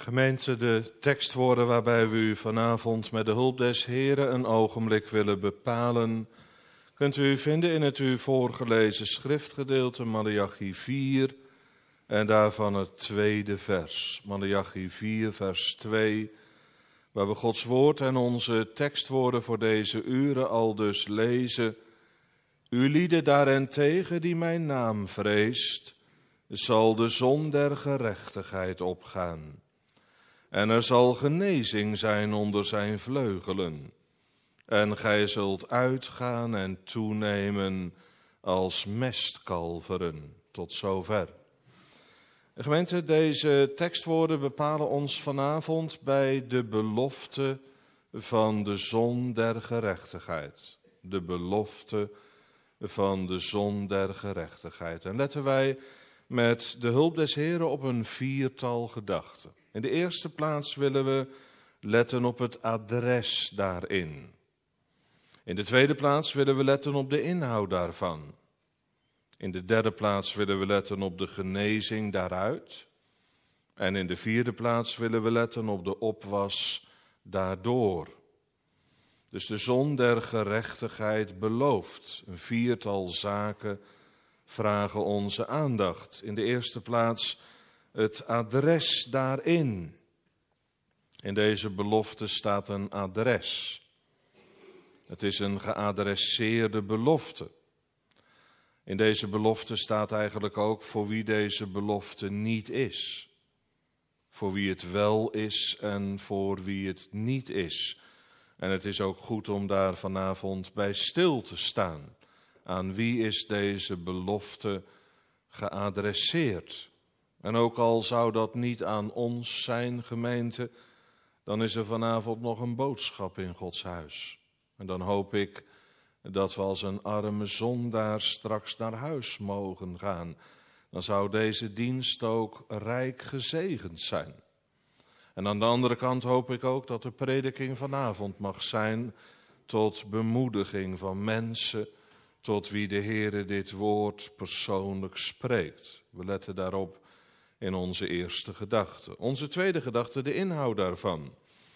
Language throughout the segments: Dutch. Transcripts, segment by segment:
Gemeente, de tekstwoorden waarbij we u vanavond met de hulp des Heren een ogenblik willen bepalen, kunt u vinden in het u voorgelezen schriftgedeelte Maleachi 4 en daarvan het tweede vers. Maleachi 4 vers 2, waar we Gods woord en onze tekstwoorden voor deze uren al dus lezen. U lieden daarentegen die mijn naam vreest, zal de zon der gerechtigheid opgaan. En er zal genezing zijn onder zijn vleugelen. En gij zult uitgaan en toenemen als mestkalveren. Tot zover. Gemeente, deze tekstwoorden bepalen ons vanavond bij de belofte van de zon der gerechtigheid. De belofte van de zon der gerechtigheid. En letten wij met de hulp des Heren op een viertal gedachten. In de eerste plaats willen we letten op het adres daarin. In de tweede plaats willen we letten op de inhoud daarvan. In de derde plaats willen we letten op de genezing daaruit. En in de vierde plaats willen we letten op de opwas daardoor. Dus de zon der gerechtigheid belooft. Een viertal zaken vragen onze aandacht. In de eerste plaats het adres daarin. In deze belofte staat een adres. Het is een geadresseerde belofte. In deze belofte staat eigenlijk ook voor wie deze belofte niet is. Voor wie het wel is en voor wie het niet is. En het is ook goed om daar vanavond bij stil te staan. Aan wie is deze belofte geadresseerd? En ook al zou dat niet aan ons zijn, gemeente, dan is er vanavond nog een boodschap in Gods huis. En dan hoop ik dat we als een arme zondaar straks naar huis mogen gaan. Dan zou deze dienst ook rijk gezegend zijn. En aan de andere kant hoop ik ook dat de prediking vanavond mag zijn tot bemoediging van mensen, tot wie de Heere dit woord persoonlijk spreekt. We letten daarop in onze eerste gedachte. Onze tweede gedachte, de inhoud daarvan.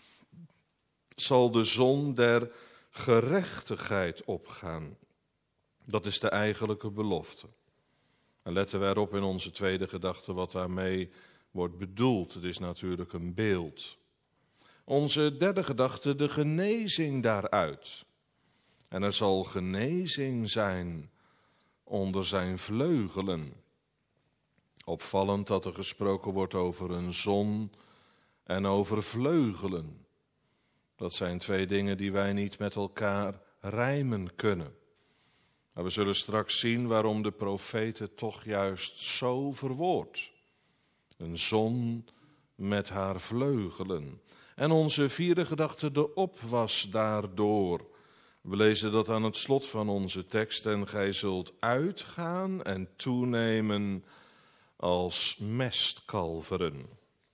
Zal de zon der gerechtigheid opgaan? Dat is de eigenlijke belofte. En letten we erop in onze tweede gedachte wat daarmee wordt bedoeld. Het is natuurlijk een beeld. Onze derde gedachte, de genezing daaruit. En er zal genezing zijn onder zijn vleugelen. Opvallend dat er gesproken wordt over een zon en over vleugelen. Dat zijn twee dingen die wij niet met elkaar rijmen kunnen. Maar we zullen straks zien waarom de profeet het toch juist zo verwoordt. Een zon met haar vleugelen. En onze vierde gedachte, de opwas daardoor. We lezen dat aan het slot van onze tekst. En gij zult uitgaan en toenemen als mestkalveren.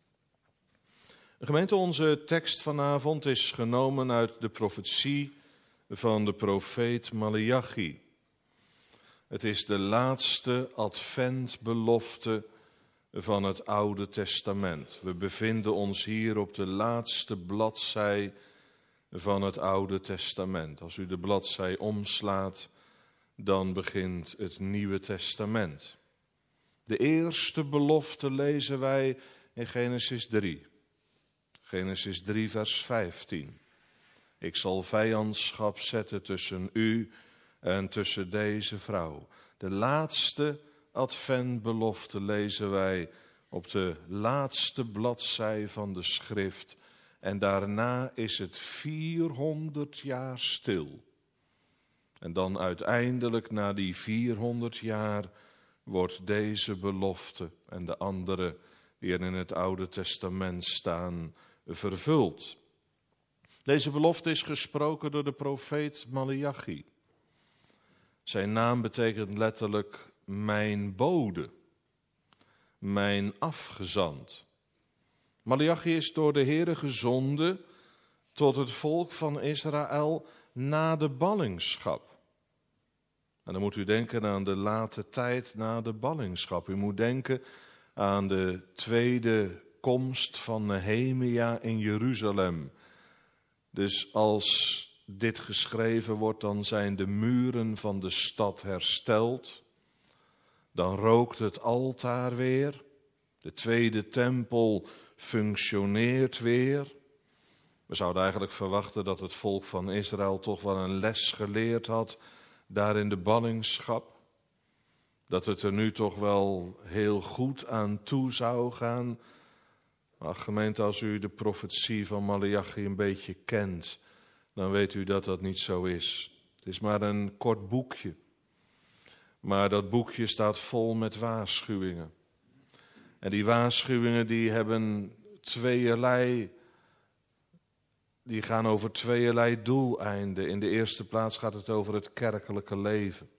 Gemeente, onze tekst vanavond is genomen uit de profetie van de profeet Maleachi. Het is de laatste adventbelofte van het Oude Testament. We bevinden ons hier op de laatste bladzij van het Oude Testament. Als u de bladzij omslaat, dan begint het Nieuwe Testament. De eerste belofte lezen wij in Genesis 3. Genesis 3 vers 15. Ik zal vijandschap zetten tussen u en tussen deze vrouw. De laatste adventbelofte lezen wij op de laatste bladzij van de schrift. En daarna is het 400 jaar stil. En dan uiteindelijk na die 400 jaar wordt deze belofte en de andere die er in het Oude Testament staan vervuld. Deze belofte is gesproken door de profeet Maleachi. Zijn naam betekent letterlijk mijn bode, mijn afgezant. Maleachi is door de Heere gezonden tot het volk van Israël na de ballingschap. En dan moet u denken aan de late tijd na de ballingschap. U moet denken aan de tweede komst van Nehemia in Jeruzalem. Dus als dit geschreven wordt, dan zijn de muren van de stad hersteld. Dan rookt het altaar weer. De tweede tempel functioneert weer. We zouden eigenlijk verwachten dat het volk van Israël toch wel een les geleerd had daar in de ballingschap. Dat het er nu toch wel heel goed aan toe zou gaan. Maar gemeente, als u de profetie van Maleachi een beetje kent, dan weet u dat dat niet zo is. Het is maar een kort boekje. Maar dat boekje staat vol met waarschuwingen. En die waarschuwingen die gaan over tweeërlei doeleinden. In de eerste plaats gaat het over het kerkelijke leven.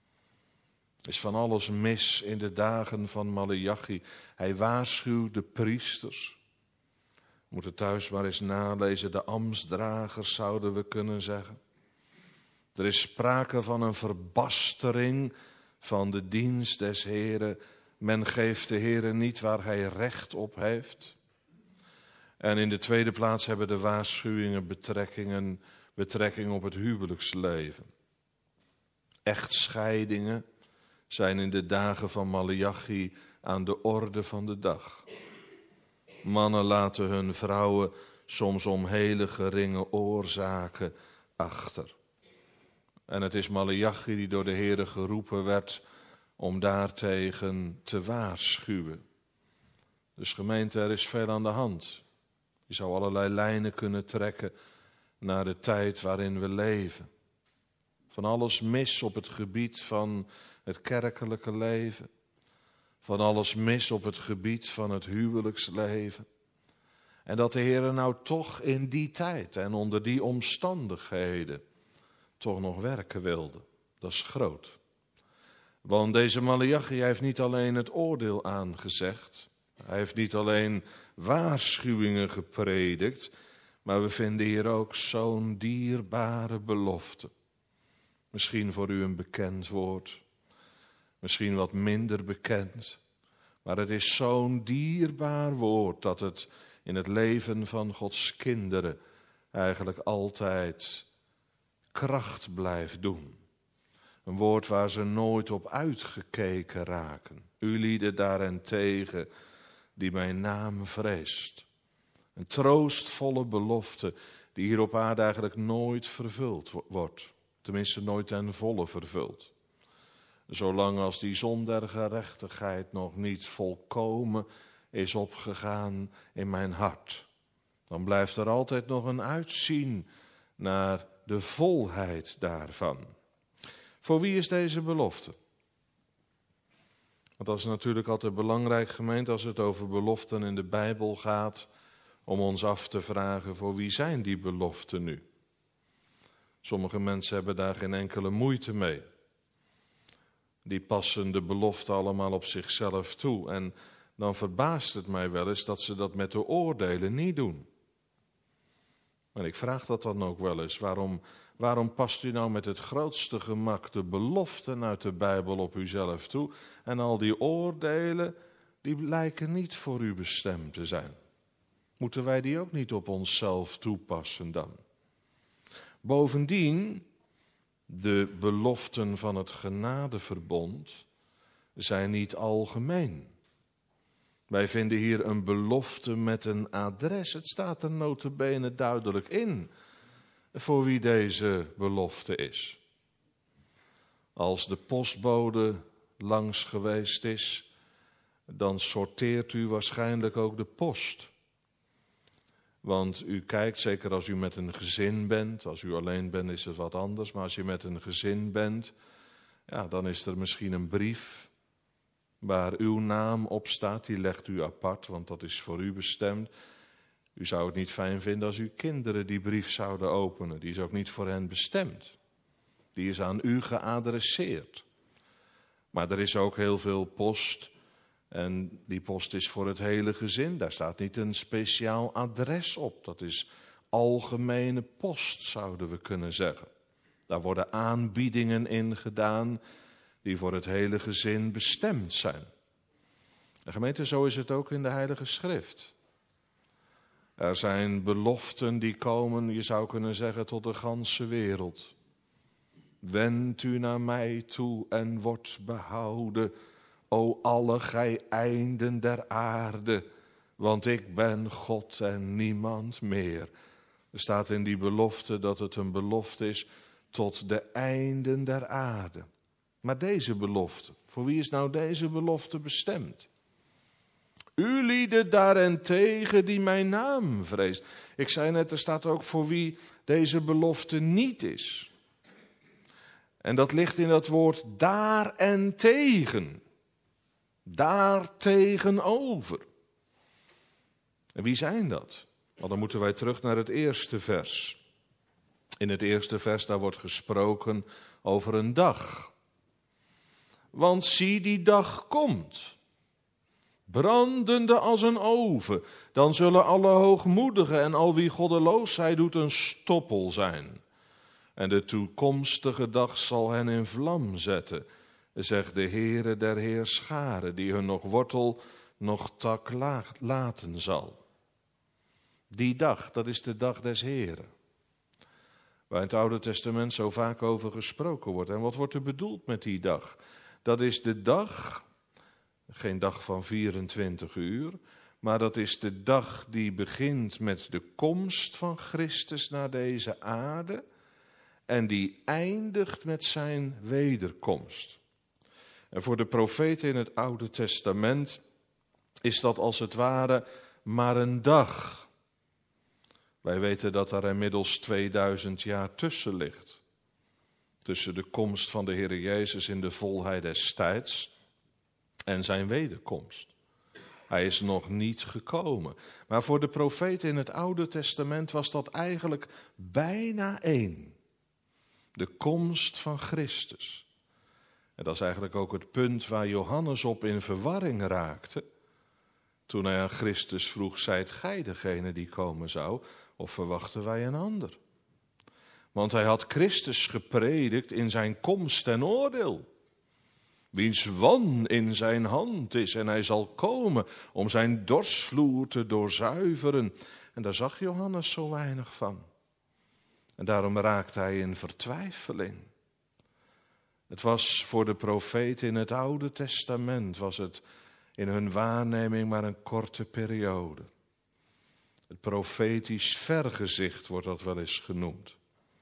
Er is van alles mis in de dagen van Maleachi. Hij waarschuwt de priesters. We moeten thuis maar eens nalezen. De ambtsdragers zouden we kunnen zeggen. Er is sprake van een verbastering van de dienst des Heren. Men geeft de Heren niet waar hij recht op heeft. En in de tweede plaats hebben de waarschuwingen betrekking op het huwelijksleven. Echtscheidingen zijn in de dagen van Maleachi aan de orde van de dag. Mannen laten hun vrouwen soms om hele geringe oorzaken achter. En het is Maleachi die door de Heere geroepen werd om daartegen te waarschuwen. Dus gemeente, er is veel aan de hand. Je zou allerlei lijnen kunnen trekken naar de tijd waarin we leven. Van alles mis op het gebied van het kerkelijke leven. Van alles mis op het gebied van het huwelijksleven. En dat de Heer nou toch in die tijd en onder die omstandigheden toch nog werken wilde. Dat is groot. Want deze Maleachi heeft niet alleen het oordeel aangezegd. Hij heeft niet alleen waarschuwingen gepredikt. Maar we vinden hier ook zo'n dierbare belofte. Misschien voor u een bekend woord. Misschien wat minder bekend. Maar het is zo'n dierbaar woord dat het in het leven van Gods kinderen eigenlijk altijd kracht blijft doen. Een woord waar ze nooit op uitgekeken raken. U lieden daarentegen die mijn naam vreest. Een troostvolle belofte die hier op aarde eigenlijk nooit vervuld wordt. Tenminste nooit ten volle vervuld. Zolang als die zon der gerechtigheid nog niet volkomen is opgegaan in mijn hart. Dan blijft er altijd nog een uitzien naar de volheid daarvan. Voor wie is deze belofte? Want dat is natuurlijk altijd belangrijk, gemeente, als het over beloften in de Bijbel gaat, om ons af te vragen, voor wie zijn die beloften nu? Sommige mensen hebben daar geen enkele moeite mee. Die passen de beloften allemaal op zichzelf toe. En dan verbaast het mij wel eens dat ze dat met de oordelen niet doen. Maar ik vraag dat dan ook wel eens. Waarom past u nou met het grootste gemak de beloften uit de Bijbel op uzelf toe? En al die oordelen, die lijken niet voor u bestemd te zijn. Moeten wij die ook niet op onszelf toepassen dan? Bovendien, de beloften van het genadeverbond zijn niet algemeen. Wij vinden hier een belofte met een adres. Het staat er nota bene duidelijk in voor wie deze belofte is. Als de postbode langs geweest is, dan sorteert u waarschijnlijk ook de post. Want u kijkt, zeker als u met een gezin bent, als u alleen bent is het wat anders, maar als je met een gezin bent, ja, dan is er misschien een brief waar uw naam op staat, die legt u apart, want dat is voor u bestemd. U zou het niet fijn vinden als uw kinderen die brief zouden openen. Die is ook niet voor hen bestemd. Die is aan u geadresseerd. Maar er is ook heel veel post. En die post is voor het hele gezin. Daar staat niet een speciaal adres op. Dat is algemene post, zouden we kunnen zeggen. Daar worden aanbiedingen in gedaan die voor het hele gezin bestemd zijn. En gemeente, zo is het ook in de Heilige Schrift. Er zijn beloften die komen, je zou kunnen zeggen, tot de ganse wereld. Wend u naar mij toe en wordt behouden, o alle gij einden der aarde, want ik ben God en niemand meer. Er staat in die belofte dat het een belofte is tot de einden der aarde. Maar deze belofte, voor wie is nou deze belofte bestemd? U lieden daarentegen die mijn naam vreest. Ik zei net, er staat ook voor wie deze belofte niet is. En dat ligt in dat woord daarentegen. Daartegenover. En wie zijn dat? Nou, dan moeten wij terug naar het eerste vers. In het eerste vers daar wordt gesproken over een dag. Want zie, die dag komt, brandende als een oven. Dan zullen alle hoogmoedigen en al wie goddeloosheid doet een stoppel zijn. En de toekomstige dag zal hen in vlam zetten, zegt de Heere der Heerscharen, die hun nog wortel, nog tak laten zal. Die dag, dat is de dag des Heeren, waar in het Oude Testament zo vaak over gesproken wordt. En wat wordt er bedoeld met die dag? Dat is de dag, geen dag van 24 uur, maar dat is de dag die begint met de komst van Christus naar deze aarde en die eindigt met zijn wederkomst. En voor de profeten in het Oude Testament is dat als het ware maar een dag. Wij weten dat er inmiddels 2000 jaar tussen ligt. Tussen de komst van de Heer Jezus in de volheid des tijds en zijn wederkomst. Hij is nog niet gekomen. Maar voor de profeten in het Oude Testament was dat eigenlijk bijna één. De komst van Christus. En dat is eigenlijk ook het punt waar Johannes op in verwarring raakte. Toen hij aan Christus vroeg, zijt gij degene die komen zou, of verwachten wij een ander? Want hij had Christus gepredikt in zijn komst ten oordeel. Wiens wan in zijn hand is en hij zal komen om zijn dorsvloer te doorzuiveren. En daar zag Johannes zo weinig van. En daarom raakte hij in vertwijfeling. Het was voor de profeten in het Oude Testament, was het in hun waarneming maar een korte periode. Het profetisch vergezicht wordt dat wel eens genoemd.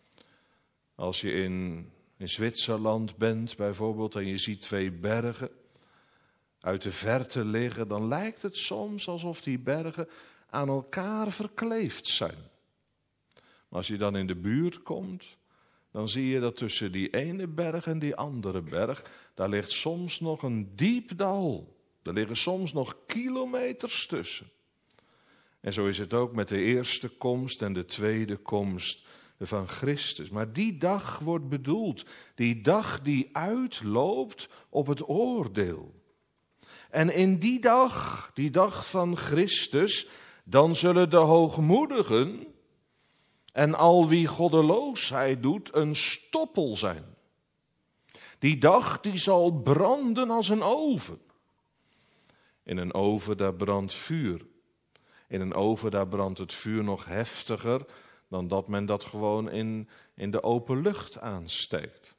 Als je in Zwitserland bent bijvoorbeeld en je ziet twee bergen uit de verte liggen, dan lijkt het soms alsof die bergen aan elkaar verkleefd zijn. Maar als je dan in de buurt komt, dan zie je dat tussen die ene berg en die andere berg, daar ligt soms nog een diep dal. Er liggen soms nog kilometers tussen. En zo is het ook met de eerste komst en de tweede komst van Christus. Maar die dag wordt bedoeld, die dag die uitloopt op het oordeel. En in die dag van Christus, dan zullen de hoogmoedigen en al wie goddeloosheid doet een stoppel zijn. Die dag die zal branden als een oven. In een oven daar brandt vuur. In een oven daar brandt het vuur nog heftiger dan dat men dat gewoon in de open lucht aansteekt.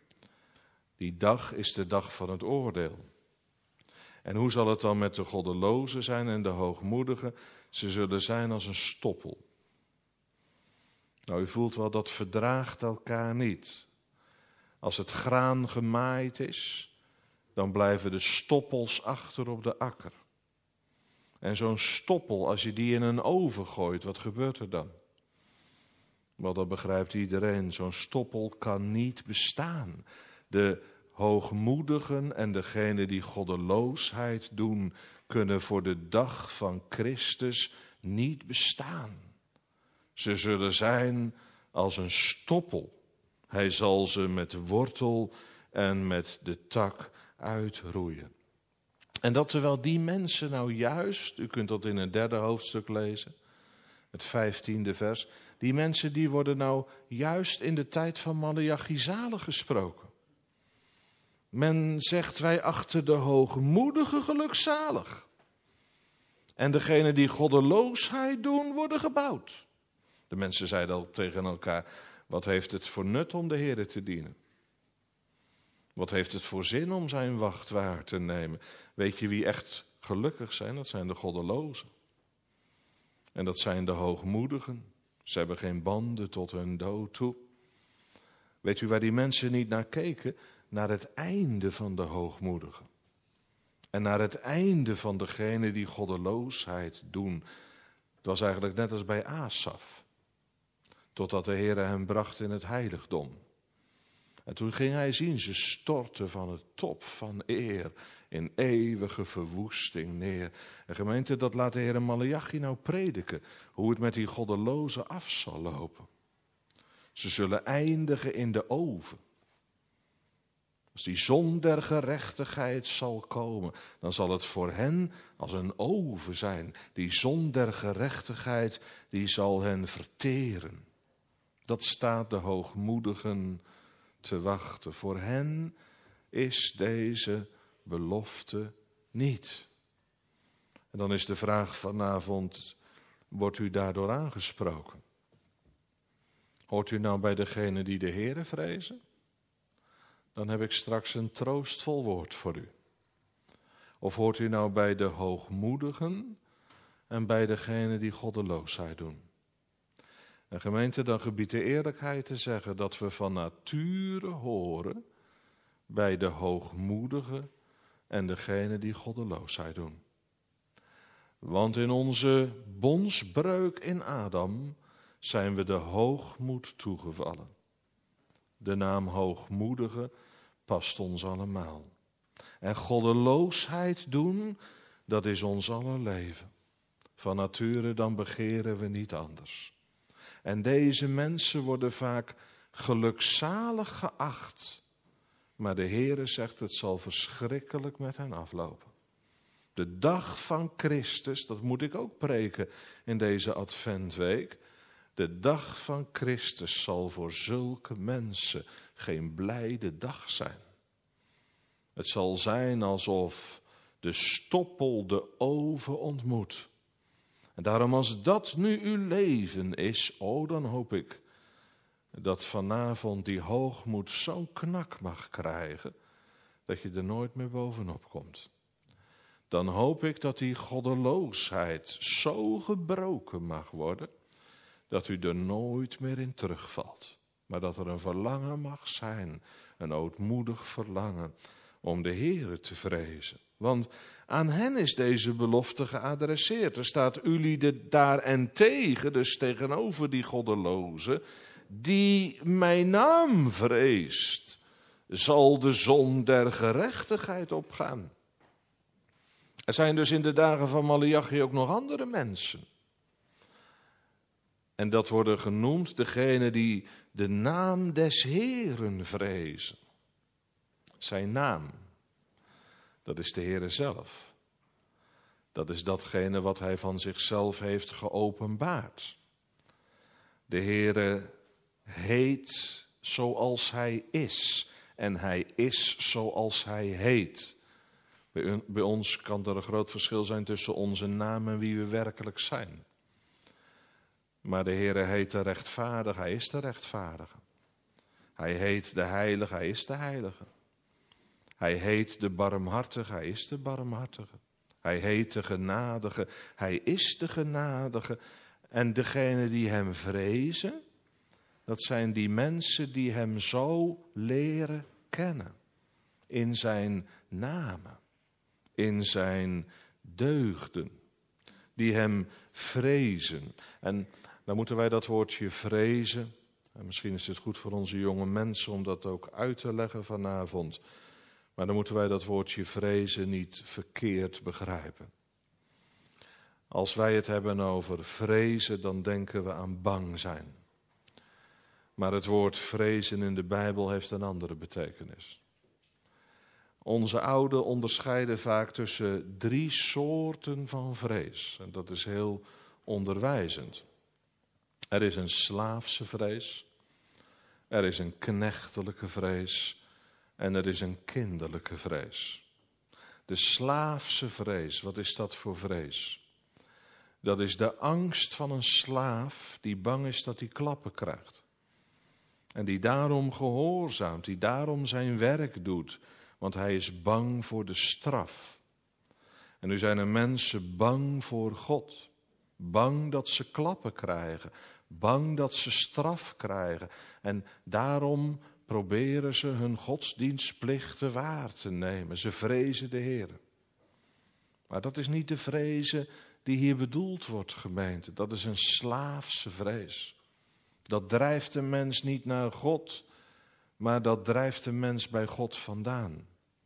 Die dag is de dag van het oordeel. En hoe zal het dan met de goddelozen zijn en de hoogmoedigen? Ze zullen zijn als een stoppel. Nou, u voelt wel, dat verdraagt elkaar niet. Als het graan gemaaid is, dan blijven de stoppels achter op de akker. En zo'n stoppel, als je die in een oven gooit, wat gebeurt er dan? Wel, dat begrijpt iedereen. Zo'n stoppel kan niet bestaan. De hoogmoedigen en degenen die goddeloosheid doen, kunnen voor de dag van Christus niet bestaan. Ze zullen zijn als een stoppel. Hij zal ze met wortel en met de tak uitroeien. En dat terwijl die mensen nou juist, u kunt dat in het 3e hoofdstuk lezen, het 15e vers, die mensen die worden nou juist in de tijd van Maleachi zalig gesproken. Men zegt, wij achten de hoogmoedige gelukzalig. En degenen die goddeloosheid doen, worden gebouwd. De mensen zeiden al tegen elkaar, wat heeft het voor nut om de Heere te dienen? Wat heeft het voor zin om zijn wacht waar te nemen? Weet je wie echt gelukkig zijn? Dat zijn de goddelozen. En dat zijn de hoogmoedigen. Ze hebben geen banden tot hun dood toe. Weet u waar die mensen niet naar keken? Naar het einde van de hoogmoedigen. En naar het einde van degene die goddeloosheid doen. Het was eigenlijk net als bij Asaf. Totdat de Heere hem bracht in het heiligdom. En toen ging hij zien, ze stortten van het top van eer in eeuwige verwoesting neer. En gemeente, dat laat de Heere Maleachi nou prediken. Hoe het met die goddelozen af zal lopen. Ze zullen eindigen in de oven. Als die zon der gerechtigheid zal komen, dan zal het voor hen als een oven zijn. Die zon der gerechtigheid, die zal hen verteren. Dat staat de hoogmoedigen te wachten. Voor hen is deze belofte niet. En dan is de vraag vanavond, wordt u daardoor aangesproken? Hoort u nou bij degenen die de Heere vrezen? Dan heb ik straks een troostvol woord voor u. Of hoort u nou bij de hoogmoedigen en bij degenen die goddeloosheid doen? En gemeente, dan gebiedt de eerlijkheid te zeggen dat we van nature horen bij de hoogmoedigen en degenen die goddeloosheid doen. Want in onze bondsbreuk in Adam zijn we de hoogmoed toegevallen. De naam hoogmoedige past ons allemaal. En goddeloosheid doen, dat is ons aller leven. Van nature dan begeren we niet anders. En deze mensen worden vaak gelukzalig geacht. Maar de Heere zegt, het zal verschrikkelijk met hen aflopen. De dag van Christus, dat moet ik ook preken in deze Adventweek. De dag van Christus zal voor zulke mensen geen blijde dag zijn. Het zal zijn alsof de stoppel de oven ontmoet. En daarom als dat nu uw leven is, dan hoop ik dat vanavond die hoogmoed zo'n knak mag krijgen, dat je er nooit meer bovenop komt. Dan hoop ik dat die goddeloosheid zo gebroken mag worden, dat u er nooit meer in terugvalt. Maar dat er een verlangen mag zijn, een ootmoedig verlangen om de Heere te vrezen. Want aan hen is deze belofte geadresseerd. Er staat jullie daarentegen, dus tegenover die goddeloze, die mijn naam vreest, zal de zon der gerechtigheid opgaan. Er zijn dus in de dagen van Maleachi ook nog andere mensen. En dat worden genoemd degenen die de naam des Heeren vrezen. Zijn naam, dat is de Heere zelf. Dat is datgene wat hij van zichzelf heeft geopenbaard. De Heere heet zoals hij is. En hij is zoals hij heet. Bij ons kan er een groot verschil zijn tussen onze naam en wie we werkelijk zijn. Maar de Heere heet de rechtvaardige, hij is de rechtvaardige. Hij heet de heilige, hij is de heilige. Hij heet de barmhartige, hij is de barmhartige. Hij heet de genadige, hij is de genadige. En degenen die hem vrezen, dat zijn die mensen die hem zo leren kennen. In zijn namen, in zijn deugden. Die hem vrezen. En dan moeten wij dat woordje vrezen. En misschien is het goed voor onze jonge mensen om dat ook uit te leggen vanavond. Maar dan moeten wij dat woordje vrezen niet verkeerd begrijpen. Als wij het hebben over vrezen, dan denken we aan bang zijn. Maar het woord vrezen in de Bijbel heeft een andere betekenis. Onze ouden onderscheiden vaak tussen 3 soorten van vrees. En dat is heel onderwijzend. Er is een slaafse vrees. Er is een knechtelijke vrees. En er is een kinderlijke vrees. De slaafse vrees, wat is dat voor vrees? Dat is de angst van een slaaf die bang is dat hij klappen krijgt. En die daarom gehoorzaamt, die daarom zijn werk doet, want hij is bang voor de straf. En nu zijn er mensen bang voor God. Bang dat ze klappen krijgen. Bang dat ze straf krijgen. En daarom proberen ze hun godsdienstplichten waar te nemen. Ze vrezen de Heer. Maar dat is niet de vrezen die hier bedoeld wordt, gemeente. Dat is een slaafse vrees. Dat drijft de mens niet naar God, maar dat drijft de mens bij God vandaan.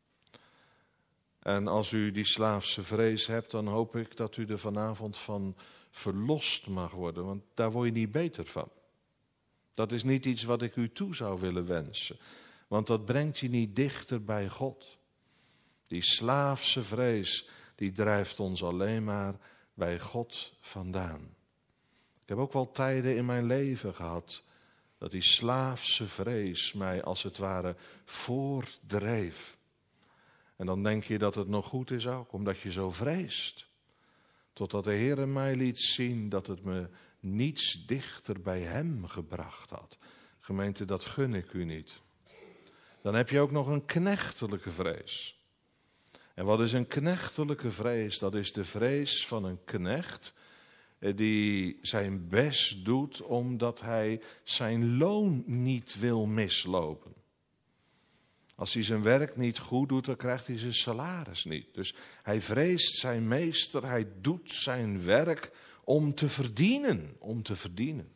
En als u die slaafse vrees hebt, dan hoop ik dat u er vanavond van verlost mag worden, want daar word je niet beter van. Dat is niet iets wat ik u toe zou willen wensen, want dat brengt je niet dichter bij God. Die slaafse vrees, die drijft ons alleen maar bij God vandaan. Ik heb ook wel tijden in mijn leven gehad dat die slaafse vrees mij als het ware voordreef. En dan denk je dat het nog goed is ook, omdat je zo vreest. Totdat de Heer mij liet zien dat het me niets dichter bij Hem gebracht had. Gemeente, dat gun ik u niet. Dan heb je ook nog een knechtelijke vrees. En wat is een knechtelijke vrees? Dat is de vrees van een knecht die zijn best doet omdat hij zijn loon niet wil mislopen. Als hij zijn werk niet goed doet, dan krijgt hij zijn salaris niet. Dus hij vreest zijn meester, hij doet zijn werk om te verdienen.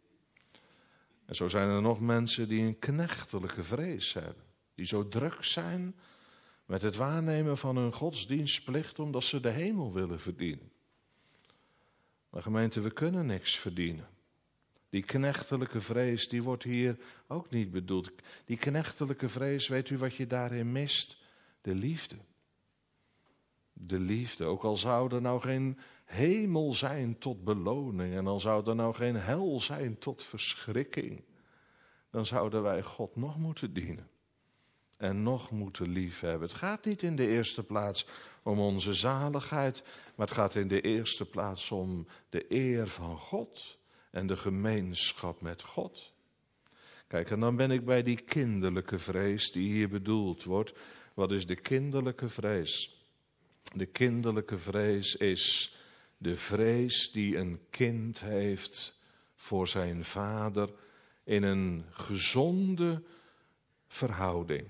En zo zijn er nog mensen die een knechtelijke vrees hebben. Die zo druk zijn met het waarnemen van hun godsdienstplicht omdat ze de hemel willen verdienen. Maar gemeente, we kunnen niks verdienen. Die knechtelijke vrees, die wordt hier ook niet bedoeld. Die knechtelijke vrees, weet u wat je daarin mist? De liefde. De liefde, ook al zou er nou geen hemel zijn tot beloning en al zou er nou geen hel zijn tot verschrikking, dan zouden wij God nog moeten dienen en nog moeten liefhebben. Het gaat niet in de eerste plaats om onze zaligheid, maar het gaat in de eerste plaats om de eer van God en de gemeenschap met God. Kijk, en dan ben ik bij die kinderlijke vrees die hier bedoeld wordt. Wat is de kinderlijke vrees? De kinderlijke vrees is de vrees die een kind heeft voor zijn vader in een gezonde verhouding.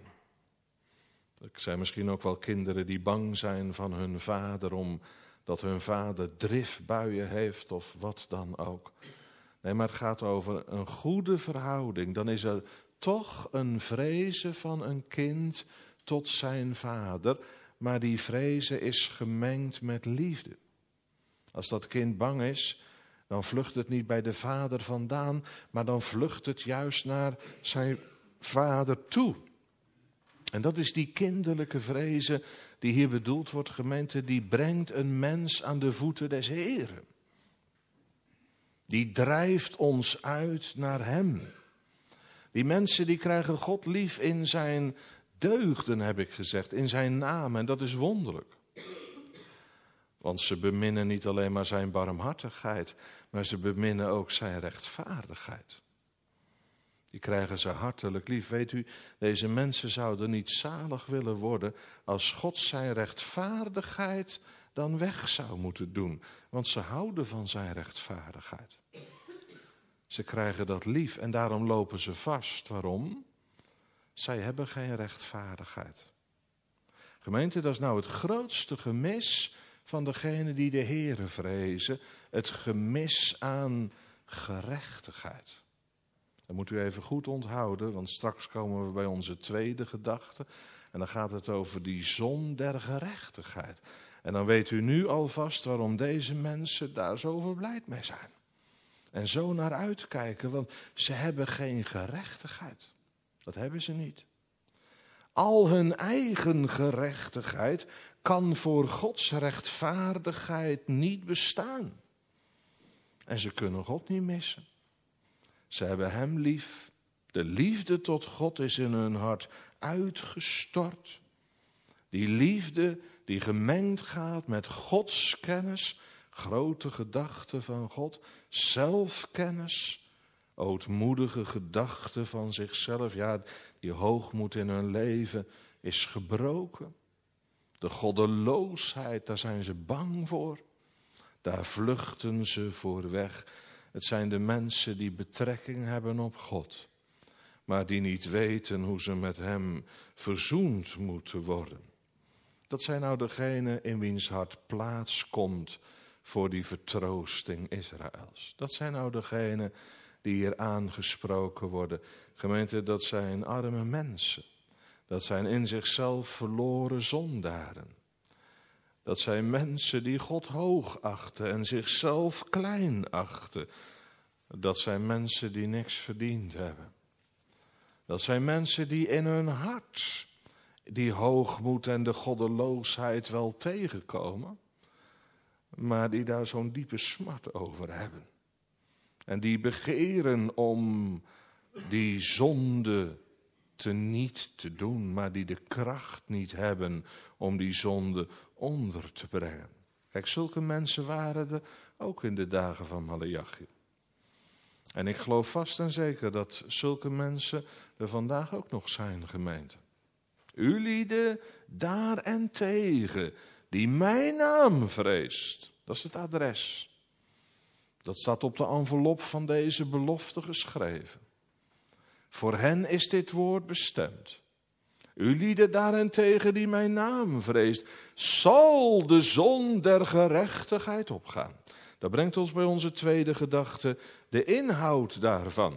Er zijn misschien ook wel kinderen die bang zijn van hun vader omdat hun vader driftbuien heeft of wat dan ook. Nee, maar het gaat over een goede verhouding. Dan is er toch een vrezen van een kind tot zijn vader, maar die vrezen is gemengd met liefde. Als dat kind bang is, dan vlucht het niet bij de vader vandaan, maar dan vlucht het juist naar zijn vader toe. En dat is die kinderlijke vrezen die hier bedoeld wordt, gemeente, die brengt een mens aan de voeten des Heren. Die drijft ons uit naar Hem. Die mensen die krijgen God lief in zijn deugden, heb ik gezegd, in zijn naam. En dat is wonderlijk. Want ze beminnen niet alleen maar zijn barmhartigheid, maar ze beminnen ook zijn rechtvaardigheid. Die krijgen ze hartelijk lief. Weet u, deze mensen zouden niet zalig willen worden als God zijn rechtvaardigheid dan weg zou moeten doen. Want ze houden van zijn rechtvaardigheid. Ze krijgen dat lief en daarom lopen ze vast. Waarom? Zij hebben geen rechtvaardigheid. Gemeente, dat is nou het grootste gemis van degenen die de Heere vrezen. Het gemis aan gerechtigheid. Dat moet u even goed onthouden, want straks komen we bij onze tweede gedachte. En dan gaat het over die zon der gerechtigheid. En dan weet u nu alvast waarom deze mensen daar zo verblijd mee zijn. En zo naar uitkijken, want ze hebben geen gerechtigheid. Dat hebben ze niet. Al hun eigen gerechtigheid kan voor Gods rechtvaardigheid niet bestaan. En ze kunnen God niet missen. Ze hebben Hem lief. De liefde tot God is in hun hart uitgestort. Die liefde die gemengd gaat met Gods kennis, grote gedachten van God, zelfkennis, ootmoedige gedachten van zichzelf. Ja, die hoogmoed in hun leven is gebroken. De goddeloosheid, daar zijn ze bang voor. Daar vluchten ze voor weg. Het zijn de mensen die betrekking hebben op God, maar die niet weten hoe ze met hem verzoend moeten worden. Dat zijn nou degenen in wiens hart plaats komt voor die vertroosting Israëls. Dat zijn nou degenen die hier aangesproken worden. Gemeente, dat zijn arme mensen. Dat zijn in zichzelf verloren zondaren. Dat zijn mensen die God hoog achten en zichzelf klein achten. Dat zijn mensen die niks verdiend hebben. Dat zijn mensen die in hun hart die hoogmoed en de goddeloosheid wel tegenkomen, maar die daar zo'n diepe smart over hebben. En die begeren om die zonde niet te doen, maar die de kracht niet hebben om die zonde onder te brengen. Kijk, zulke mensen waren er ook in de dagen van Maleachi. En ik geloof vast en zeker dat zulke mensen er vandaag ook nog zijn, gemeente. Ulieden daarentegen, die mijn naam vreest. Dat is het adres. Dat staat op de envelop van deze belofte geschreven. Voor hen is dit woord bestemd. Ulieden daarentegen die mijn naam vreest, zal de zon der gerechtigheid opgaan. Dat brengt ons bij onze tweede gedachte, de inhoud daarvan.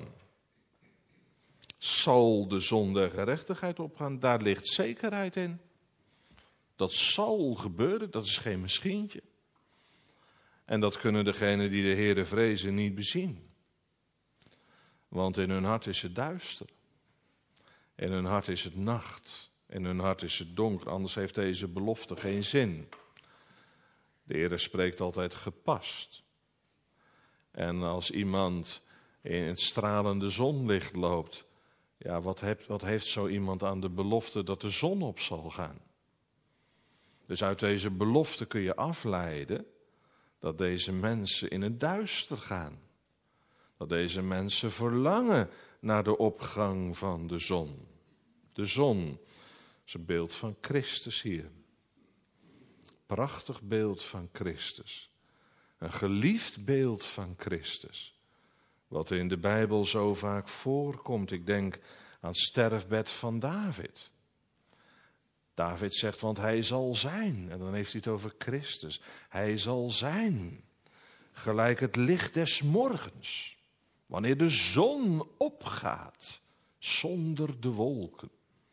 Zal de zon der gerechtigheid opgaan, daar ligt zekerheid in. Dat zal gebeuren, dat is geen misschientje. En dat kunnen degenen die de Heere vrezen niet bezien. Want in hun hart is het duister. In hun hart is het nacht. In hun hart is het donker, anders heeft deze belofte geen zin. De Heere spreekt altijd gepast. En als iemand in het stralende zonlicht loopt, ja, wat heeft zo iemand aan de belofte dat de zon op zal gaan? Dus uit deze belofte kun je afleiden dat deze mensen in het duister gaan. Dat deze mensen verlangen naar de opgang van de zon. De zon is een beeld van Christus hier. Prachtig beeld van Christus. Een geliefd beeld van Christus. Wat in de Bijbel zo vaak voorkomt. Ik denk aan het sterfbed van David. David zegt, want hij zal zijn. En dan heeft hij het over Christus. Hij zal zijn. Gelijk het licht des morgens. Wanneer de zon opgaat. Zonder de wolken.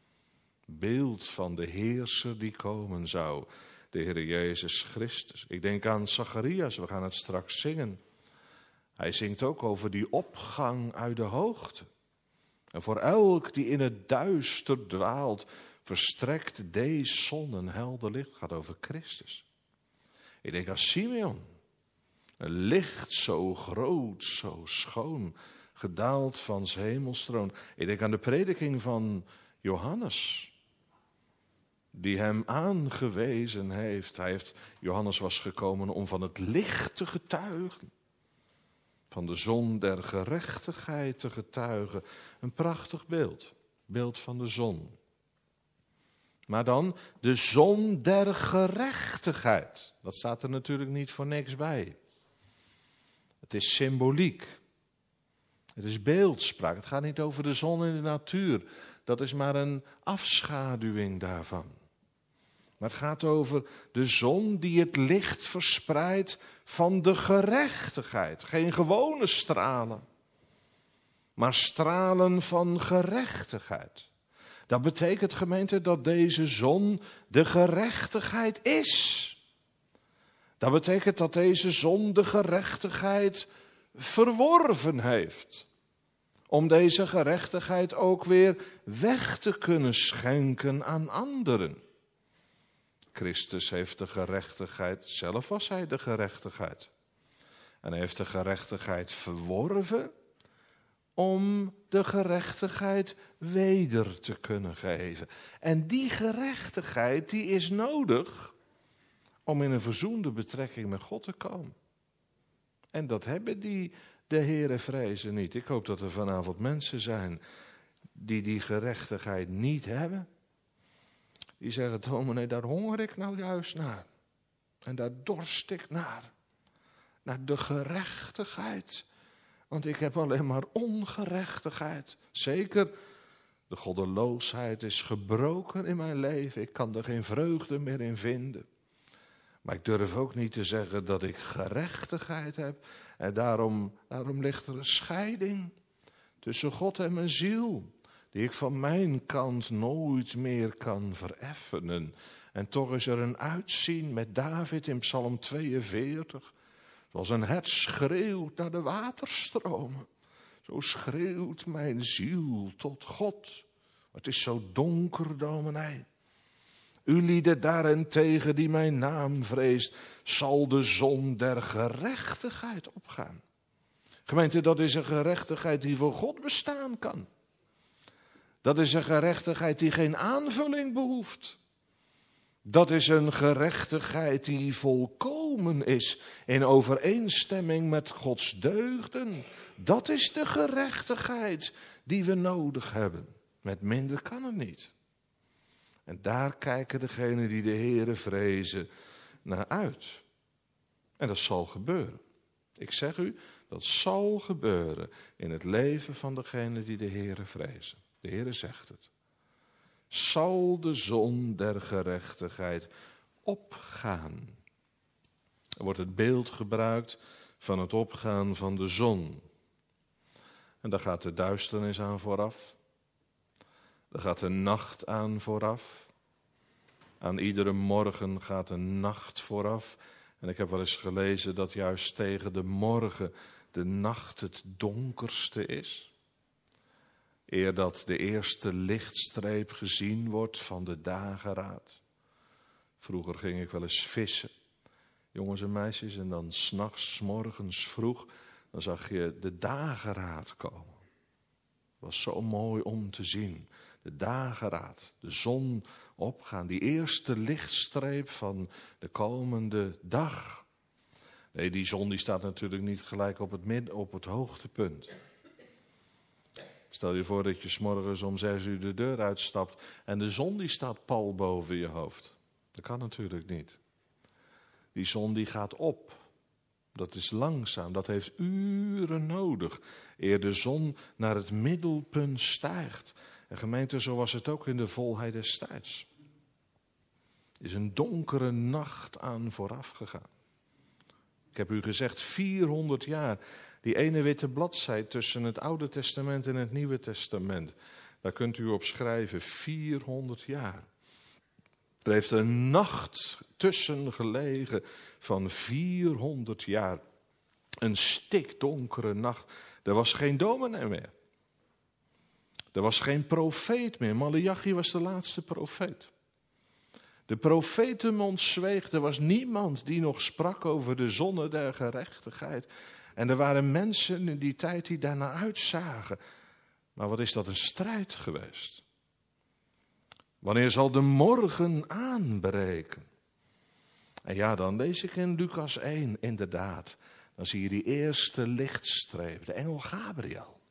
Beeld van de heerser die komen zou. De Heer Jezus Christus. Ik denk aan Zacharias, we gaan het straks zingen. Hij zingt ook over die opgang uit de hoogte. En voor elk die in het duister dwaalt, verstrekt deze zon een helder licht. Het gaat over Christus. Ik denk aan Simeon. Een licht zo groot, zo schoon, gedaald van 's hemels troon. Ik denk aan de prediking van Johannes, die hem aangewezen heeft. Johannes was gekomen om van het licht te getuigen. Van de zon der gerechtigheid te getuigen. Een prachtig beeld. Beeld van de zon. Maar dan de zon der gerechtigheid. Dat staat er natuurlijk niet voor niks bij. Het is symboliek. Het is beeldspraak. Het gaat niet over de zon in de natuur. Dat is maar een afschaduwing daarvan. Maar het gaat over de zon die het licht verspreidt van de gerechtigheid. Geen gewone stralen, maar stralen van gerechtigheid. Dat betekent, gemeente, dat deze zon de gerechtigheid is. Dat betekent dat deze zon de gerechtigheid verworven heeft. Om deze gerechtigheid ook weer weg te kunnen schenken aan anderen. Christus heeft de gerechtigheid, zelf was hij de gerechtigheid. En hij heeft de gerechtigheid verworven om de gerechtigheid weder te kunnen geven. En die gerechtigheid die is nodig om in een verzoende betrekking met God te komen. En dat hebben die de Heere vrezen niet. Ik hoop dat er vanavond mensen zijn die gerechtigheid niet hebben. Die zeggen, dominee, daar honger ik nou juist naar. En daar dorst ik naar. Naar de gerechtigheid. Want ik heb alleen maar ongerechtigheid. Zeker, de goddeloosheid is gebroken in mijn leven. Ik kan er geen vreugde meer in vinden. Maar ik durf ook niet te zeggen dat ik gerechtigheid heb. En daarom ligt er een scheiding tussen God en mijn ziel. Die ik van mijn kant nooit meer kan vereffenen. En toch is er een uitzien met David in Psalm 42. Zoals een hert schreeuwt naar de waterstromen. Zo schreeuwt mijn ziel tot God. Het is zo donker, dominee. U lieden daarentegen die mijn naam vreest, zal de zon der gerechtigheid opgaan. Gemeente, dat is een gerechtigheid die voor God bestaan kan. Dat is een gerechtigheid die geen aanvulling behoeft. Dat is een gerechtigheid die volkomen is in overeenstemming met Gods deugden. Dat is de gerechtigheid die we nodig hebben. Met minder kan het niet. En daar kijken degenen die de Heere vrezen naar uit. En dat zal gebeuren. Ik zeg u, dat zal gebeuren in het leven van degenen die de Heere vrezen. De Heere zegt het. Zal de zon der gerechtigheid opgaan. Er wordt het beeld gebruikt van het opgaan van de zon. En daar gaat de duisternis aan vooraf. Daar gaat de nacht aan vooraf. Aan iedere morgen gaat een nacht vooraf. En ik heb wel eens gelezen dat juist tegen de morgen de nacht het donkerste is. Eer dat de eerste lichtstreep gezien wordt van de dageraad. Vroeger ging ik wel eens vissen, jongens en meisjes, en dan 's nachts, 's morgens vroeg, dan zag je de dageraad komen. Het was zo mooi om te zien. De dageraad, de zon opgaan, die eerste lichtstreep van de komende dag. Nee, die zon die staat natuurlijk niet gelijk op het hoogtepunt. Stel je voor dat je 's morgens om 6 uur de deur uitstapt en de zon die staat pal boven je hoofd. Dat kan natuurlijk niet. Die zon die gaat op. Dat is langzaam, dat heeft uren nodig eer de zon naar het middelpunt stijgt. En gemeente, zo was het ook in de volheid des tijds. Er is een donkere nacht aan vooraf gegaan. Ik heb u gezegd, 400 jaar. Die ene witte bladzij tussen het Oude Testament en het Nieuwe Testament. Daar kunt u op schrijven, 400 jaar. Er heeft een nacht tussen gelegen van 400 jaar. Een stikdonkere nacht. Er was geen dominee meer. Er was geen profeet meer. Maleachi was de laatste profeet. De profetenmond zweeg. Er was niemand die nog sprak over de zonne der gerechtigheid. En er waren mensen in die tijd die daarnaar uitzagen. Maar wat is dat een strijd geweest? Wanneer zal de morgen aanbreken? En ja, dan lees ik in Lucas 1, inderdaad. Dan zie je die eerste lichtstreep, de engel Gabriel.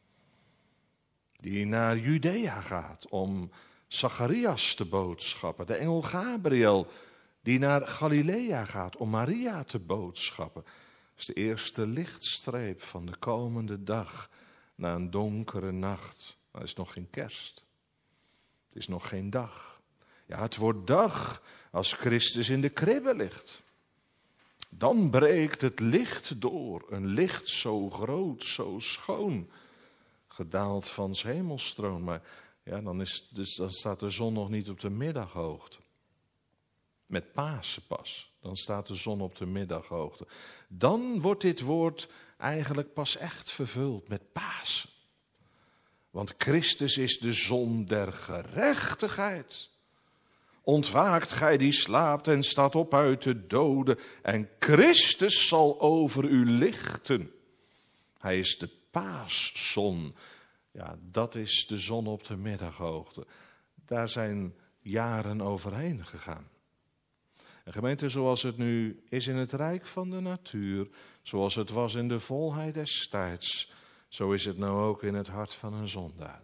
Die naar Judea gaat om Zacharias te boodschappen. De engel Gabriel die naar Galilea gaat om Maria te boodschappen. Dat is de eerste lichtstreep van de komende dag na een donkere nacht. Maar het is nog geen kerst. Het is nog geen dag. Ja, het wordt dag als Christus in de kribbe ligt. Dan breekt het licht door. Een licht zo groot, zo schoon. Gedaald van 's hemelstroom. Maar ja, dan staat de zon nog niet op de middaghoogte. Met Pasen pas. Dan staat de zon op de middaghoogte. Dan wordt dit woord eigenlijk pas echt vervuld met Pasen. Want Christus is de zon der gerechtigheid. Ontwaakt gij die slaapt en staat op uit de doden. En Christus zal over u lichten. Hij is de paaszon. Ja, dat is de zon op de middaghoogte. Daar zijn jaren overheen gegaan. En gemeente, zoals het nu is in het rijk van de natuur, zoals het was in de volheid des tijds, zo is het nou ook in het hart van een zondaar.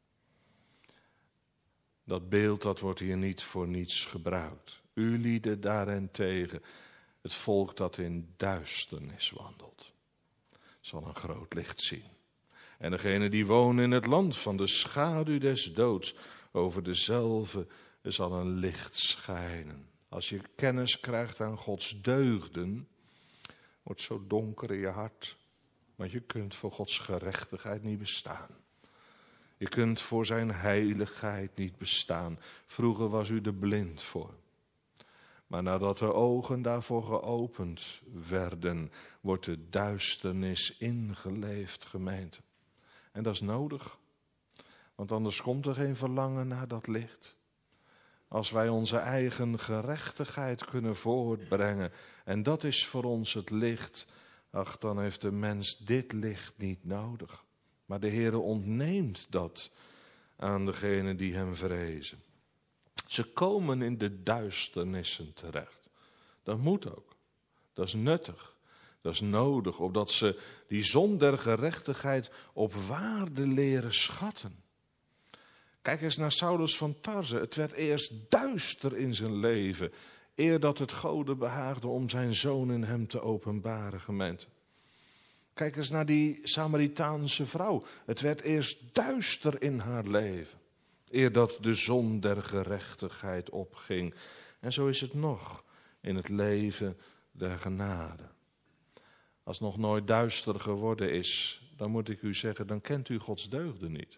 Dat beeld, dat wordt hier niet voor niets gebruikt. U lieden daarentegen, het volk dat in duisternis wandelt, zal een groot licht zien. En degene die wonen in het land van de schaduw des doods, over dezelfde zal een licht schijnen. Als je kennis krijgt aan Gods deugden, wordt het zo donker in je hart. Want je kunt voor Gods gerechtigheid niet bestaan. Je kunt voor zijn heiligheid niet bestaan. Vroeger was u er blind voor. Maar nadat de ogen daarvoor geopend werden, wordt de duisternis ingeleefd, gemeente. En dat is nodig. Want anders komt er geen verlangen naar dat licht. Als wij onze eigen gerechtigheid kunnen voortbrengen, en dat is voor ons het licht, ach, dan heeft de mens dit licht niet nodig. Maar de Heere ontneemt dat aan degenen die hem vrezen. Ze komen in de duisternissen terecht. Dat moet ook. Dat is nuttig. Dat is nodig, opdat ze die zon der gerechtigheid op waarde leren schatten. Kijk eens naar Saulus van Tarse. Het werd eerst duister in zijn leven, eer dat het Gode behaagde om zijn zoon in hem te openbaren, gemeente. Kijk eens naar die Samaritaanse vrouw. Het werd eerst duister in haar leven, eer dat de zon der gerechtigheid opging. En zo is het nog in het leven der genade. Als het nog nooit duister geworden is, dan moet ik u zeggen, dan kent u Gods deugden niet.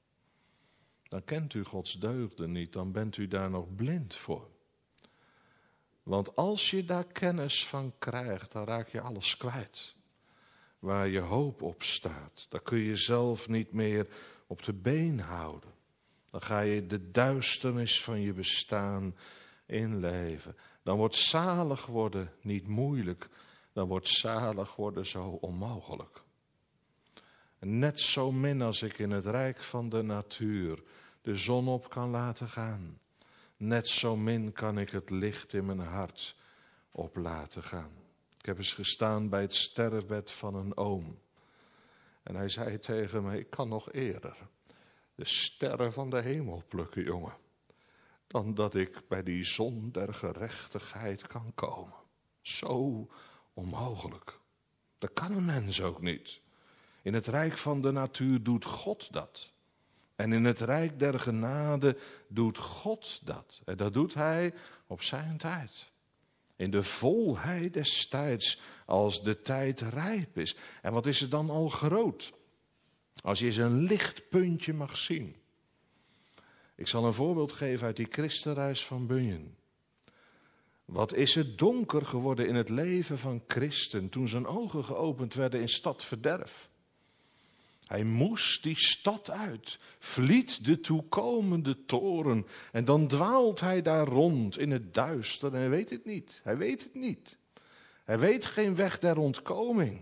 Dan kent u Gods deugden niet, dan bent u daar nog blind voor. Want als je daar kennis van krijgt, dan raak je alles kwijt. Waar je hoop op staat, dan kun je zelf niet meer op de been houden. Dan ga je de duisternis van je bestaan inleven. Dan wordt zalig worden niet moeilijk, dan wordt zalig worden zo onmogelijk. En net zo min als ik in het rijk van de natuur de zon op kan laten gaan, net zo min kan ik het licht in mijn hart op laten gaan. Ik heb eens gestaan bij het sterfbed van een oom. En hij zei tegen me, ik kan nog eerder de sterren van de hemel plukken, jongen, dan dat ik bij die zon der gerechtigheid kan komen. Zo onmogelijk. Dat kan een mens ook niet. In het rijk van de natuur doet God dat. En in het rijk der genade doet God dat. En dat doet hij op zijn tijd. In de volheid des tijds, als de tijd rijp is. En wat is er dan al groot? Als je eens een lichtpuntje mag zien. Ik zal een voorbeeld geven uit die Christenreis van Bunyan. Wat is het donker geworden in het leven van Christen toen zijn ogen geopend werden in stadverderf. Hij moest die stad uit, vliet de toekomende toren en dan dwaalt hij daar rond in het duister en hij weet het niet. Hij weet het niet. Hij weet geen weg der ontkoming.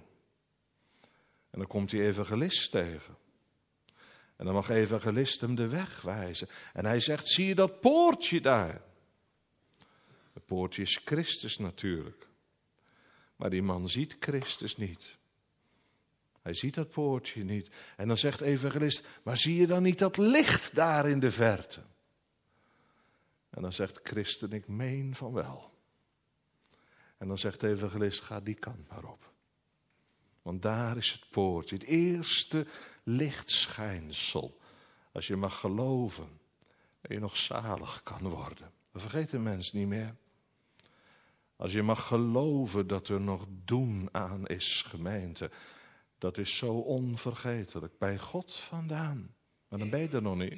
En dan komt die evangelist tegen. En dan mag evangelist hem de weg wijzen. En hij zegt, zie je dat poortje daar? Het poortje is Christus natuurlijk. Maar die man ziet Christus niet. Hij ziet dat poortje niet. En dan zegt de evangelist, maar zie je dan niet dat licht daar in de verte? En dan zegt Christen, ik meen van wel. En dan zegt de evangelist, ga die kant maar op. Want daar is het poortje, het eerste lichtschijnsel. Als je mag geloven, dat je nog zalig kan worden. Dat vergeet de mens niet meer. Als je mag geloven dat er nog doen aan is, gemeente. Dat is zo onvergetelijk. Bij God vandaan. Maar dan ben je er nog niet.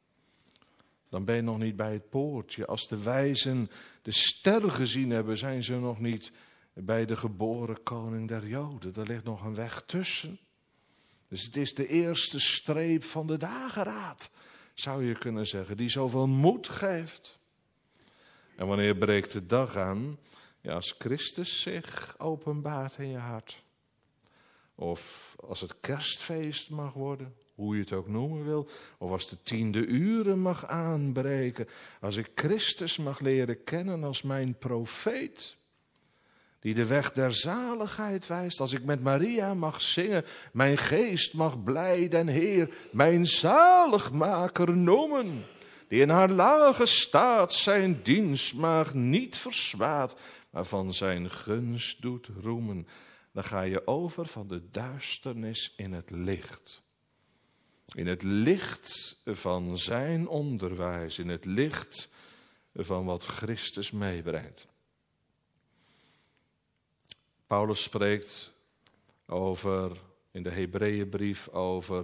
Dan ben je nog niet bij het poortje. Als de wijzen de ster gezien hebben, zijn ze nog niet bij de geboren koning der Joden. Er ligt nog een weg tussen. Dus het is de eerste streep van de dageraad, zou je kunnen zeggen, die zoveel moed geeft. En wanneer breekt de dag aan? Ja, als Christus zich openbaart in je hart. Of als het kerstfeest mag worden, hoe je het ook noemen wil. Of als de 10e uren mag aanbreken. Als ik Christus mag leren kennen als mijn profeet. Die de weg der zaligheid wijst. Als ik met Maria mag zingen. Mijn geest mag blij den Heer mijn zaligmaker noemen. Die in haar lage staat zijn dienstmaagd niet verzwaadt. Maar van zijn gunst doet roemen. Dan ga je over van de duisternis in het licht. In het licht van zijn onderwijs. In het licht van wat Christus meebrengt. Paulus spreekt in de Hebreeënbrief over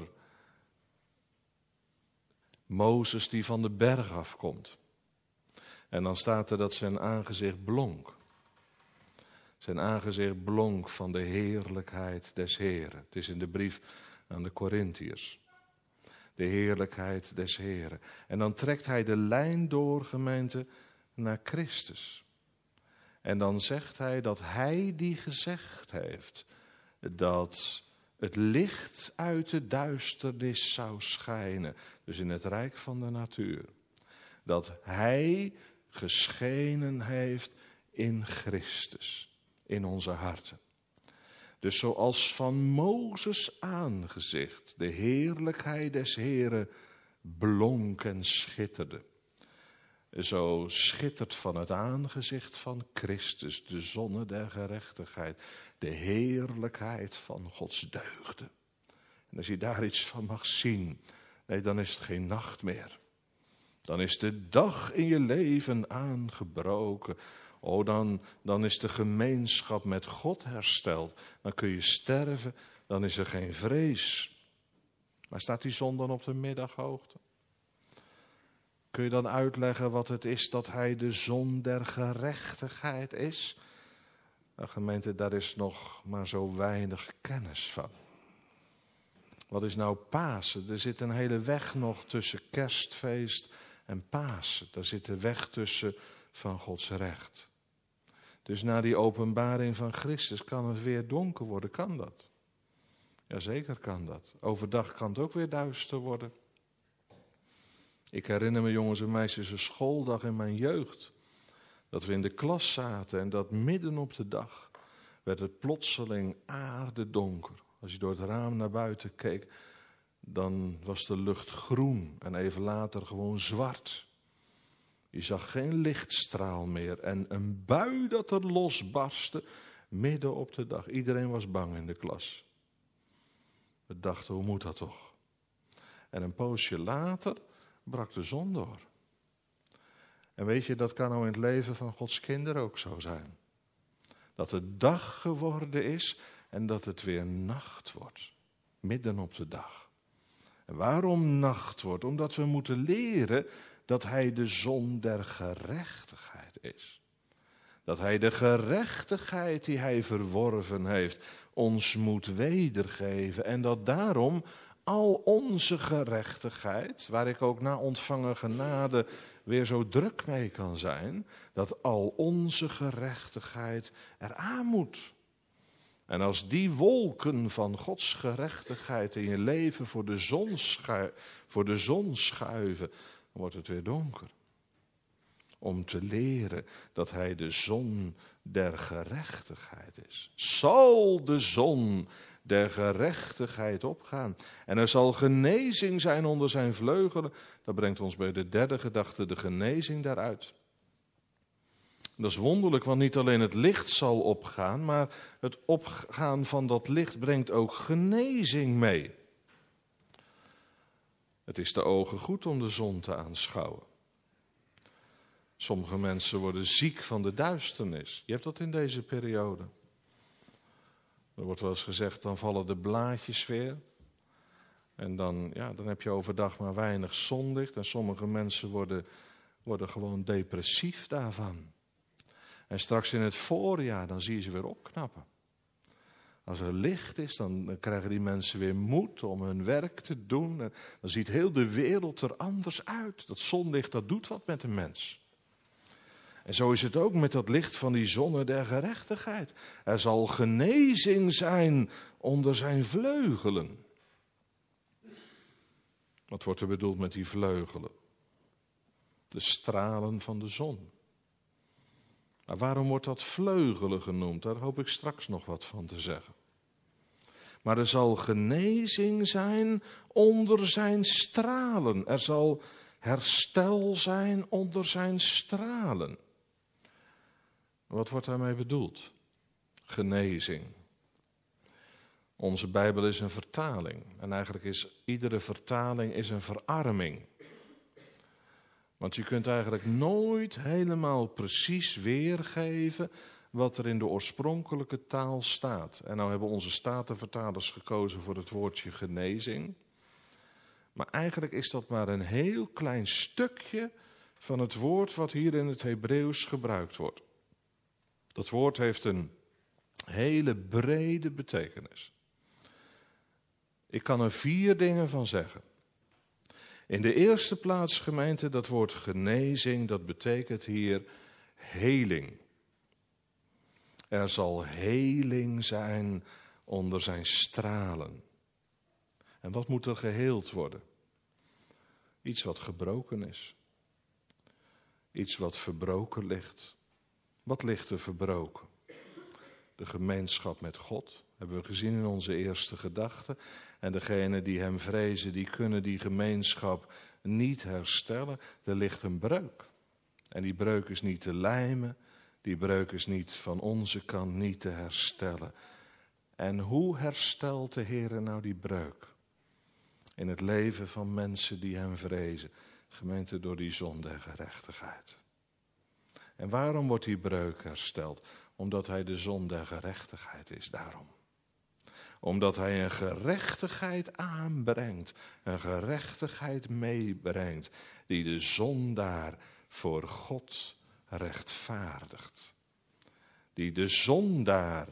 Mozes die van de berg afkomt. En dan staat er dat zijn aangezicht blonk. Zijn aangezicht blonk van de heerlijkheid des Heren. Het is in de brief aan de Korintiërs. De heerlijkheid des Heren. En dan trekt hij de lijn door, gemeente, naar Christus. En dan zegt hij dat hij die gezegd heeft dat het licht uit de duisternis zou schijnen. Dus in het rijk van de natuur. Dat hij geschenen heeft in Christus. In onze harten. Dus zoals van Mozes aangezicht de heerlijkheid des Heren blonk en schitterde. Zo schittert van het aangezicht van Christus de zonne der gerechtigheid. De heerlijkheid van Gods deugden. En als je daar iets van mag zien, nee, dan is het geen nacht meer. Dan is de dag in je leven aangebroken. Dan is de gemeenschap met God hersteld. Dan kun je sterven, dan is er geen vrees. Maar staat die zon dan op de middaghoogte? Kun je dan uitleggen wat het is dat hij de zon der gerechtigheid is? Nou, gemeente, daar is nog maar zo weinig kennis van. Wat is nou Pasen? Er zit een hele weg nog tussen kerstfeest en Pasen. Daar zit de weg tussen van Gods recht. Dus na die openbaring van Christus kan het weer donker worden. Kan dat? Jazeker kan dat. Overdag kan het ook weer duister worden. Ik herinner me, jongens en meisjes, een schooldag in mijn jeugd. Dat we in de klas zaten en dat midden op de dag werd het plotseling aardedonker. Als je door het raam naar buiten keek, dan was de lucht groen en even later gewoon zwart. Je zag geen lichtstraal meer en een bui dat er losbarstte midden op de dag. Iedereen was bang in de klas. We dachten, hoe moet dat toch? En een poosje later brak de zon door. En weet je, dat kan nou in het leven van Gods kinderen ook zo zijn. Dat het dag geworden is en dat het weer nacht wordt. Midden op de dag. En waarom nacht wordt? Omdat we moeten leren dat hij de zon der gerechtigheid is. Dat hij de gerechtigheid die hij verworven heeft ons moet wedergeven. En dat daarom al onze gerechtigheid, waar ik ook na ontvangen genade weer zo druk mee kan zijn, dat al onze gerechtigheid eraan moet. En als die wolken van Gods gerechtigheid in je leven voor de zon schuiven, dan wordt het weer donker. Om te leren dat hij de zon der gerechtigheid is. Zal de zon der gerechtigheid opgaan. En er zal genezing zijn onder zijn vleugelen. Dat brengt ons bij de derde gedachte, de genezing daaruit. Dat is wonderlijk, want niet alleen het licht zal opgaan, maar het opgaan van dat licht brengt ook genezing mee. Het is de ogen goed om de zon te aanschouwen. Sommige mensen worden ziek van de duisternis. Je hebt dat in deze periode. Er wordt wel eens gezegd, dan vallen de blaadjes weer. En dan heb je overdag maar weinig zonlicht. En sommige mensen worden gewoon depressief daarvan. En straks in het voorjaar, dan zie je ze weer opknappen. Als er licht is, dan krijgen die mensen weer moed om hun werk te doen. En dan ziet heel de wereld er anders uit. Dat zonlicht, dat doet wat met een mens. En zo is het ook met dat licht van die zonne der gerechtigheid. Er zal genezing zijn onder zijn vleugelen. Wat wordt er bedoeld met die vleugelen? De stralen van de zon. Maar waarom wordt dat vleugelen genoemd? Daar hoop ik straks nog wat van te zeggen. Maar er zal genezing zijn onder zijn stralen. Er zal herstel zijn onder zijn stralen. Wat wordt daarmee bedoeld? Genezing. Onze Bijbel is een vertaling. En eigenlijk is iedere vertaling een verarming. Want je kunt eigenlijk nooit helemaal precies weergeven wat er in de oorspronkelijke taal staat. En nou hebben onze statenvertalers gekozen voor het woordje genezing. Maar eigenlijk is dat maar een heel klein stukje van het woord wat hier in het Hebreeuws gebruikt wordt. Dat woord heeft een hele brede betekenis. Ik kan er 4 dingen van zeggen. In de eerste plaats, gemeente, dat woord genezing, dat betekent hier heling. Er zal heling zijn onder zijn stralen. En wat moet er geheeld worden? Iets wat gebroken is. Iets wat verbroken ligt. Wat ligt er verbroken? De gemeenschap met God, hebben we gezien in onze eerste gedachte. En degenen die hem vrezen, die kunnen die gemeenschap niet herstellen. Er ligt een breuk. En die breuk is niet te lijmen. Die breuk is niet van onze kant niet te herstellen. En hoe herstelt de Heer nou die breuk? In het leven van mensen die hem vrezen. Gemeente, door die zon der gerechtigheid. En waarom wordt die breuk hersteld? Omdat hij de zon der gerechtigheid is, daarom. Omdat hij een gerechtigheid aanbrengt, een gerechtigheid meebrengt, die de zondaar voor God rechtvaardigt. Die de zondaar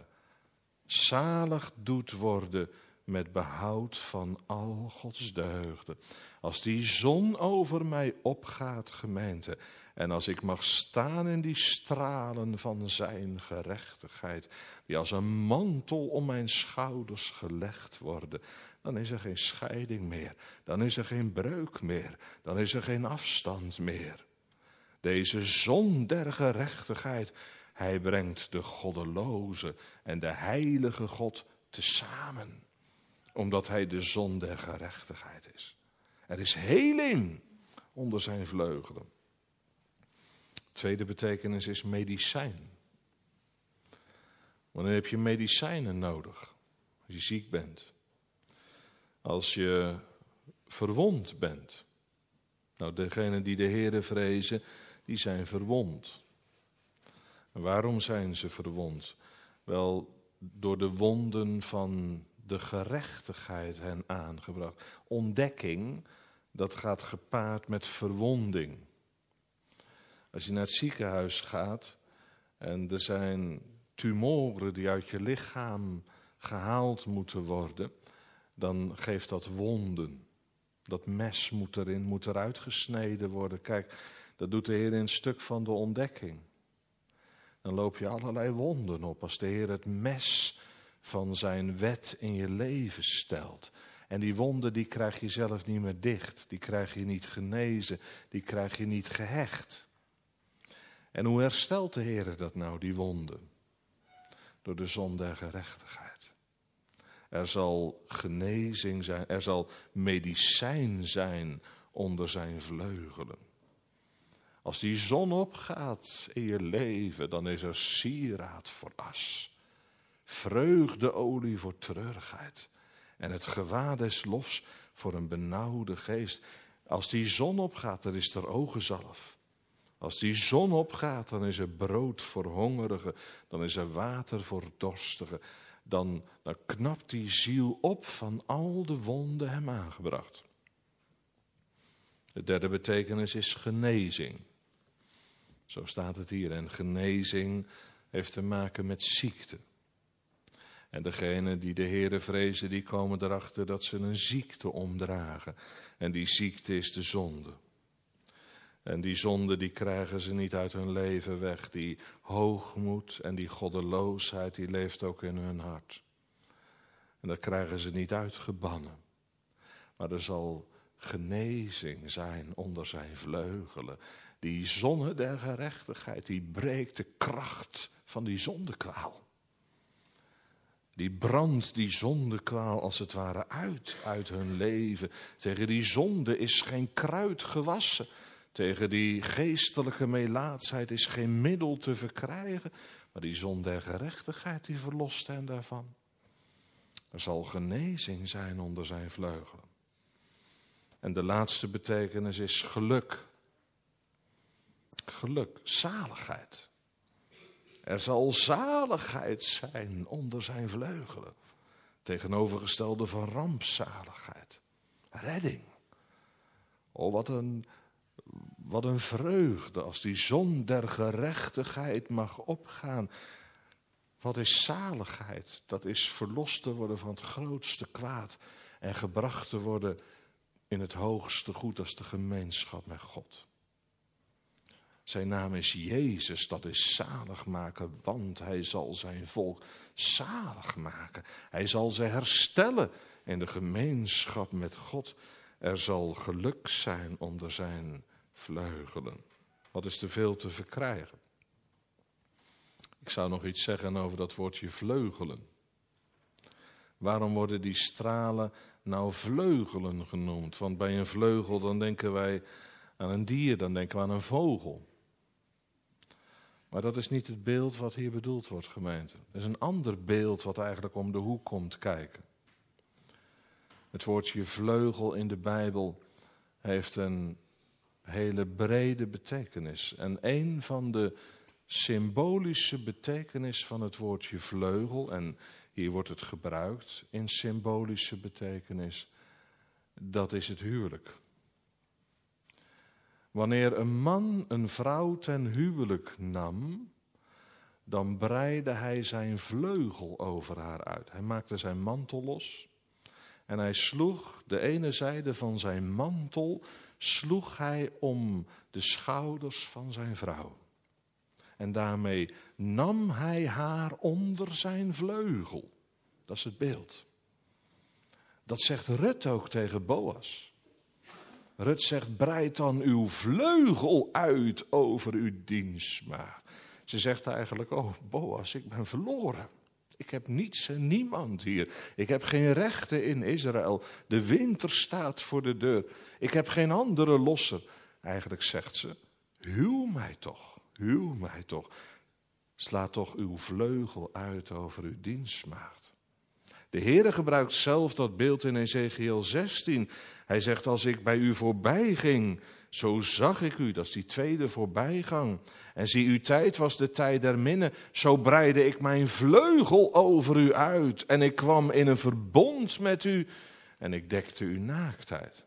zalig doet worden met behoud van al Gods deugden. Als die zon over mij opgaat, gemeente, en als ik mag staan in die stralen van zijn gerechtigheid, die als een mantel om mijn schouders gelegd worden, dan is er geen scheiding meer, dan is er geen breuk meer, dan is er geen afstand meer. Deze zon der gerechtigheid, hij brengt de goddeloze en de heilige God tezamen, omdat hij de zon der gerechtigheid is. Er is heling onder zijn vleugelen. Tweede betekenis is medicijn. Wanneer heb je medicijnen nodig? Als je ziek bent. Als je verwond bent. Nou, degenen die de Heere vrezen, die zijn verwond. En waarom zijn ze verwond? Wel, door de wonden van de gerechtigheid hen aangebracht. Ontdekking, dat gaat gepaard met verwonding. Als je naar het ziekenhuis gaat en er zijn tumoren die uit je lichaam gehaald moeten worden, dan geeft dat wonden. Dat mes moet eruit gesneden worden. Kijk, dat doet de Heer in een stuk van de ontdekking. Dan loop je allerlei wonden op als de Heer het mes van zijn wet in je leven stelt. En die wonden die krijg je zelf niet meer dicht. Die krijg je niet genezen. Die krijg je niet gehecht. En hoe herstelt de Heer dat nou, die wonden? Door de zon der gerechtigheid. Er zal genezing zijn, er zal medicijn zijn onder zijn vleugelen. Als die zon opgaat in je leven, dan is er sieraad voor as. Vreugdeolie voor treurigheid. En het gewaad des lofs voor een benauwde geest. Als die zon opgaat, dan is er ogenzalf. Als die zon opgaat, dan is er brood voor hongerigen. Dan is er water voor dorstigen. Dan knapt die ziel op van al de wonden hem aangebracht. De derde betekenis is genezing. Zo staat het hier. En genezing heeft te maken met ziekte. En degenen die de Heere vrezen, die komen erachter dat ze een ziekte omdragen. En die ziekte is de zonde. En die zonde die krijgen ze niet uit hun leven weg. Die hoogmoed en die goddeloosheid die leeft ook in hun hart. En dat krijgen ze niet uitgebannen. Maar er zal genezing zijn onder zijn vleugelen. Die zonne der gerechtigheid, die breekt de kracht van die zondekwaal. Die brandt die zondekwaal als het ware uit hun leven. Tegen die zonde is geen kruid gewassen. Tegen die geestelijke melaatsheid is geen middel te verkrijgen. Maar die zonde der gerechtigheid die verlost hen daarvan. Er zal genezing zijn onder zijn vleugelen. En de laatste betekenis is geluk. Geluk, zaligheid. Er zal zaligheid zijn onder zijn vleugelen. Tegenovergestelde van rampzaligheid. Redding. Oh, wat een vreugde als die zon der gerechtigheid mag opgaan. Wat is zaligheid? Dat is verlost te worden van het grootste kwaad en gebracht te worden in het hoogste goed als de gemeenschap met God. Zijn naam is Jezus, dat is zalig maken, want hij zal zijn volk zalig maken. Hij zal ze herstellen in de gemeenschap met God. Er zal geluk zijn onder zijn vleugelen. Wat is te veel te verkrijgen? Ik zou nog iets zeggen over dat woordje vleugelen. Waarom worden die stralen nou vleugelen genoemd? Want bij een vleugel dan denken wij aan een dier, dan denken we aan een vogel. Maar dat is niet het beeld wat hier bedoeld wordt, gemeente. Er is een ander beeld wat eigenlijk om de hoek komt kijken. Het woordje vleugel in de Bijbel heeft een hele brede betekenis. En een van de symbolische betekenis van het woordje vleugel, en hier wordt het gebruikt in symbolische betekenis, dat is het huwelijk. Wanneer een man een vrouw ten huwelijk nam, dan breidde hij zijn vleugel over haar uit. Hij maakte zijn mantel los en hij sloeg de ene zijde van zijn mantel sloeg hij om de schouders van zijn vrouw. En daarmee nam hij haar onder zijn vleugel. Dat is het beeld. Dat zegt Rut ook tegen Boas. Rut zegt, breid dan uw vleugel uit over uw dienstmaagd. Ze zegt eigenlijk, oh Boas, ik ben verloren. Ik heb niets en niemand hier. Ik heb geen rechten in Israël. De winter staat voor de deur. Ik heb geen andere losser. Eigenlijk zegt ze, huw mij toch, huw mij toch. Sla toch uw vleugel uit over uw dienstmaagd. De Heere gebruikt zelf dat beeld in Ezekiel 16. Hij zegt, als ik bij u voorbij ging, zo zag ik u. Dat is die tweede voorbijgang. En zie, uw tijd was de tijd der minne. Zo breidde ik mijn vleugel over u uit. En ik kwam in een verbond met u. En ik dekte uw naaktheid.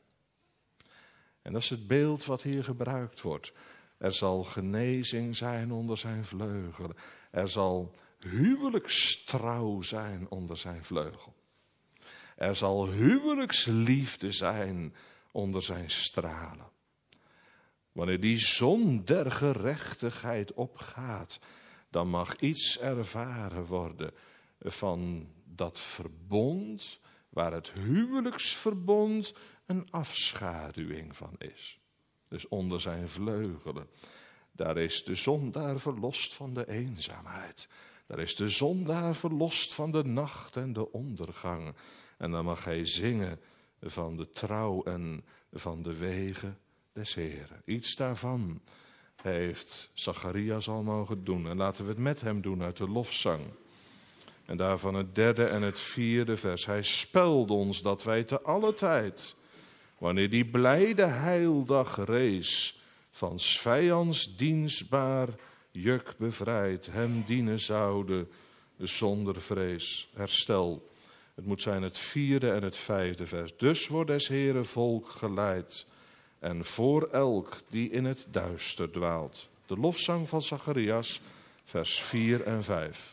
En dat is het beeld wat hier gebruikt wordt. Er zal genezing zijn onder zijn vleugelen. Er zal huwelijkstrouw zijn onder zijn vleugel. Er zal huwelijksliefde zijn onder zijn stralen. Wanneer die zon der gerechtigheid opgaat, dan mag iets ervaren worden van dat verbond, waar het huwelijksverbond een afschaduwing van is. Dus onder zijn vleugelen. Daar is de zondaar verlost van de eenzaamheid. Daar is de zondaar verlost van de nacht en de ondergang. En dan mag hij zingen van de trouw en van de wegen des Heren. Iets daarvan heeft Zacharias al mogen doen. En laten we het met hem doen uit de lofzang. En daarvan het 3e en het 4e vers. Hij spelde ons dat wij te alle tijd, wanneer die blijde heildag rees, van 's vijands dienstbaar juk bevrijd, hem dienen zouden zonder vrees. Herstel. Het moet zijn het 4e en het 5e vers. Dus wordt des Heeren volk geleid. En voor elk die in het duister dwaalt. De lofzang van Zacharias, vers 4 en 5.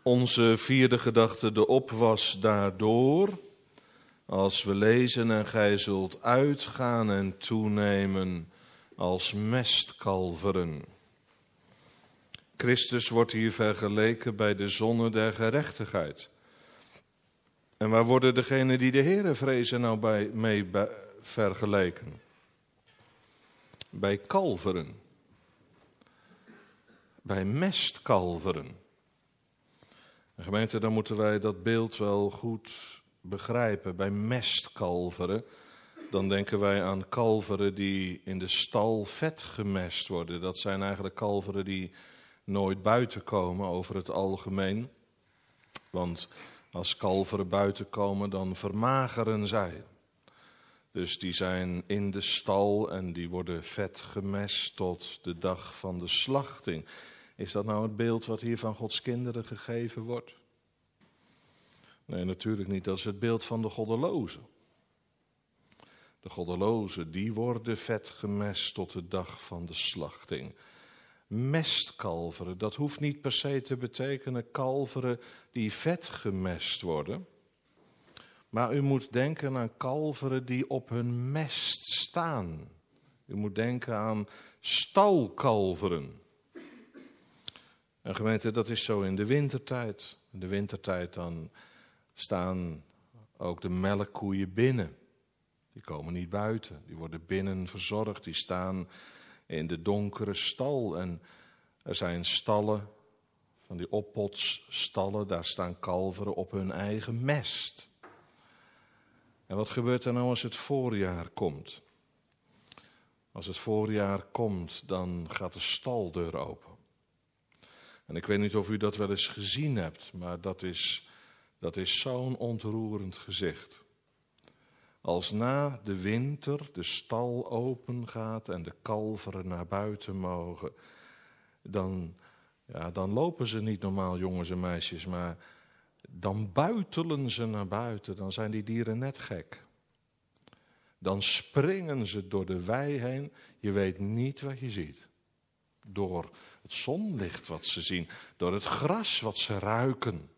Onze vierde gedachte, de opwas daardoor. Als we lezen en gij zult uitgaan en toenemen als mestkalveren. Christus wordt hier vergeleken bij de zonne der gerechtigheid. En waar worden degenen die de Heere vrezen nou mee vergeleken? Bij kalveren. Bij mestkalveren. En gemeente, dan moeten wij dat beeld wel goed begrijpen. Bij mestkalveren, dan denken wij aan kalveren die in de stal vet gemest worden. Dat zijn eigenlijk kalveren die nooit buiten komen over het algemeen. Want als kalveren buiten komen, dan vermageren zij. Dus die zijn in de stal en die worden vet gemest tot de dag van de slachting. Is dat nou het beeld wat hier van Gods kinderen gegeven wordt? Nee, natuurlijk niet. Dat is het beeld van de goddelozen. De goddelozen, die worden vet gemest tot de dag van de slachting. Mestkalveren, dat hoeft niet per se te betekenen kalveren die vet gemest worden. Maar u moet denken aan kalveren die op hun mest staan. U moet denken aan stalkalveren. En gemeente, dat is zo in de wintertijd. In de wintertijd dan staan ook de melkkoeien binnen. Die komen niet buiten, die worden binnen verzorgd. Die staan in de donkere stal. En er zijn stallen, van die oppotstallen, daar staan kalveren op hun eigen mest. En wat gebeurt er nou als het voorjaar komt? Als het voorjaar komt, dan gaat de staldeur open. En ik weet niet of u dat wel eens gezien hebt, maar dat is zo'n ontroerend gezicht. Als na de winter de stal open gaat en de kalveren naar buiten mogen, dan lopen ze niet normaal, jongens en meisjes, maar dan buitelen ze naar buiten. Dan zijn die dieren net gek. Dan springen ze door de wei heen. Je weet niet wat je ziet. Door het zonlicht wat ze zien. Door het gras wat ze ruiken.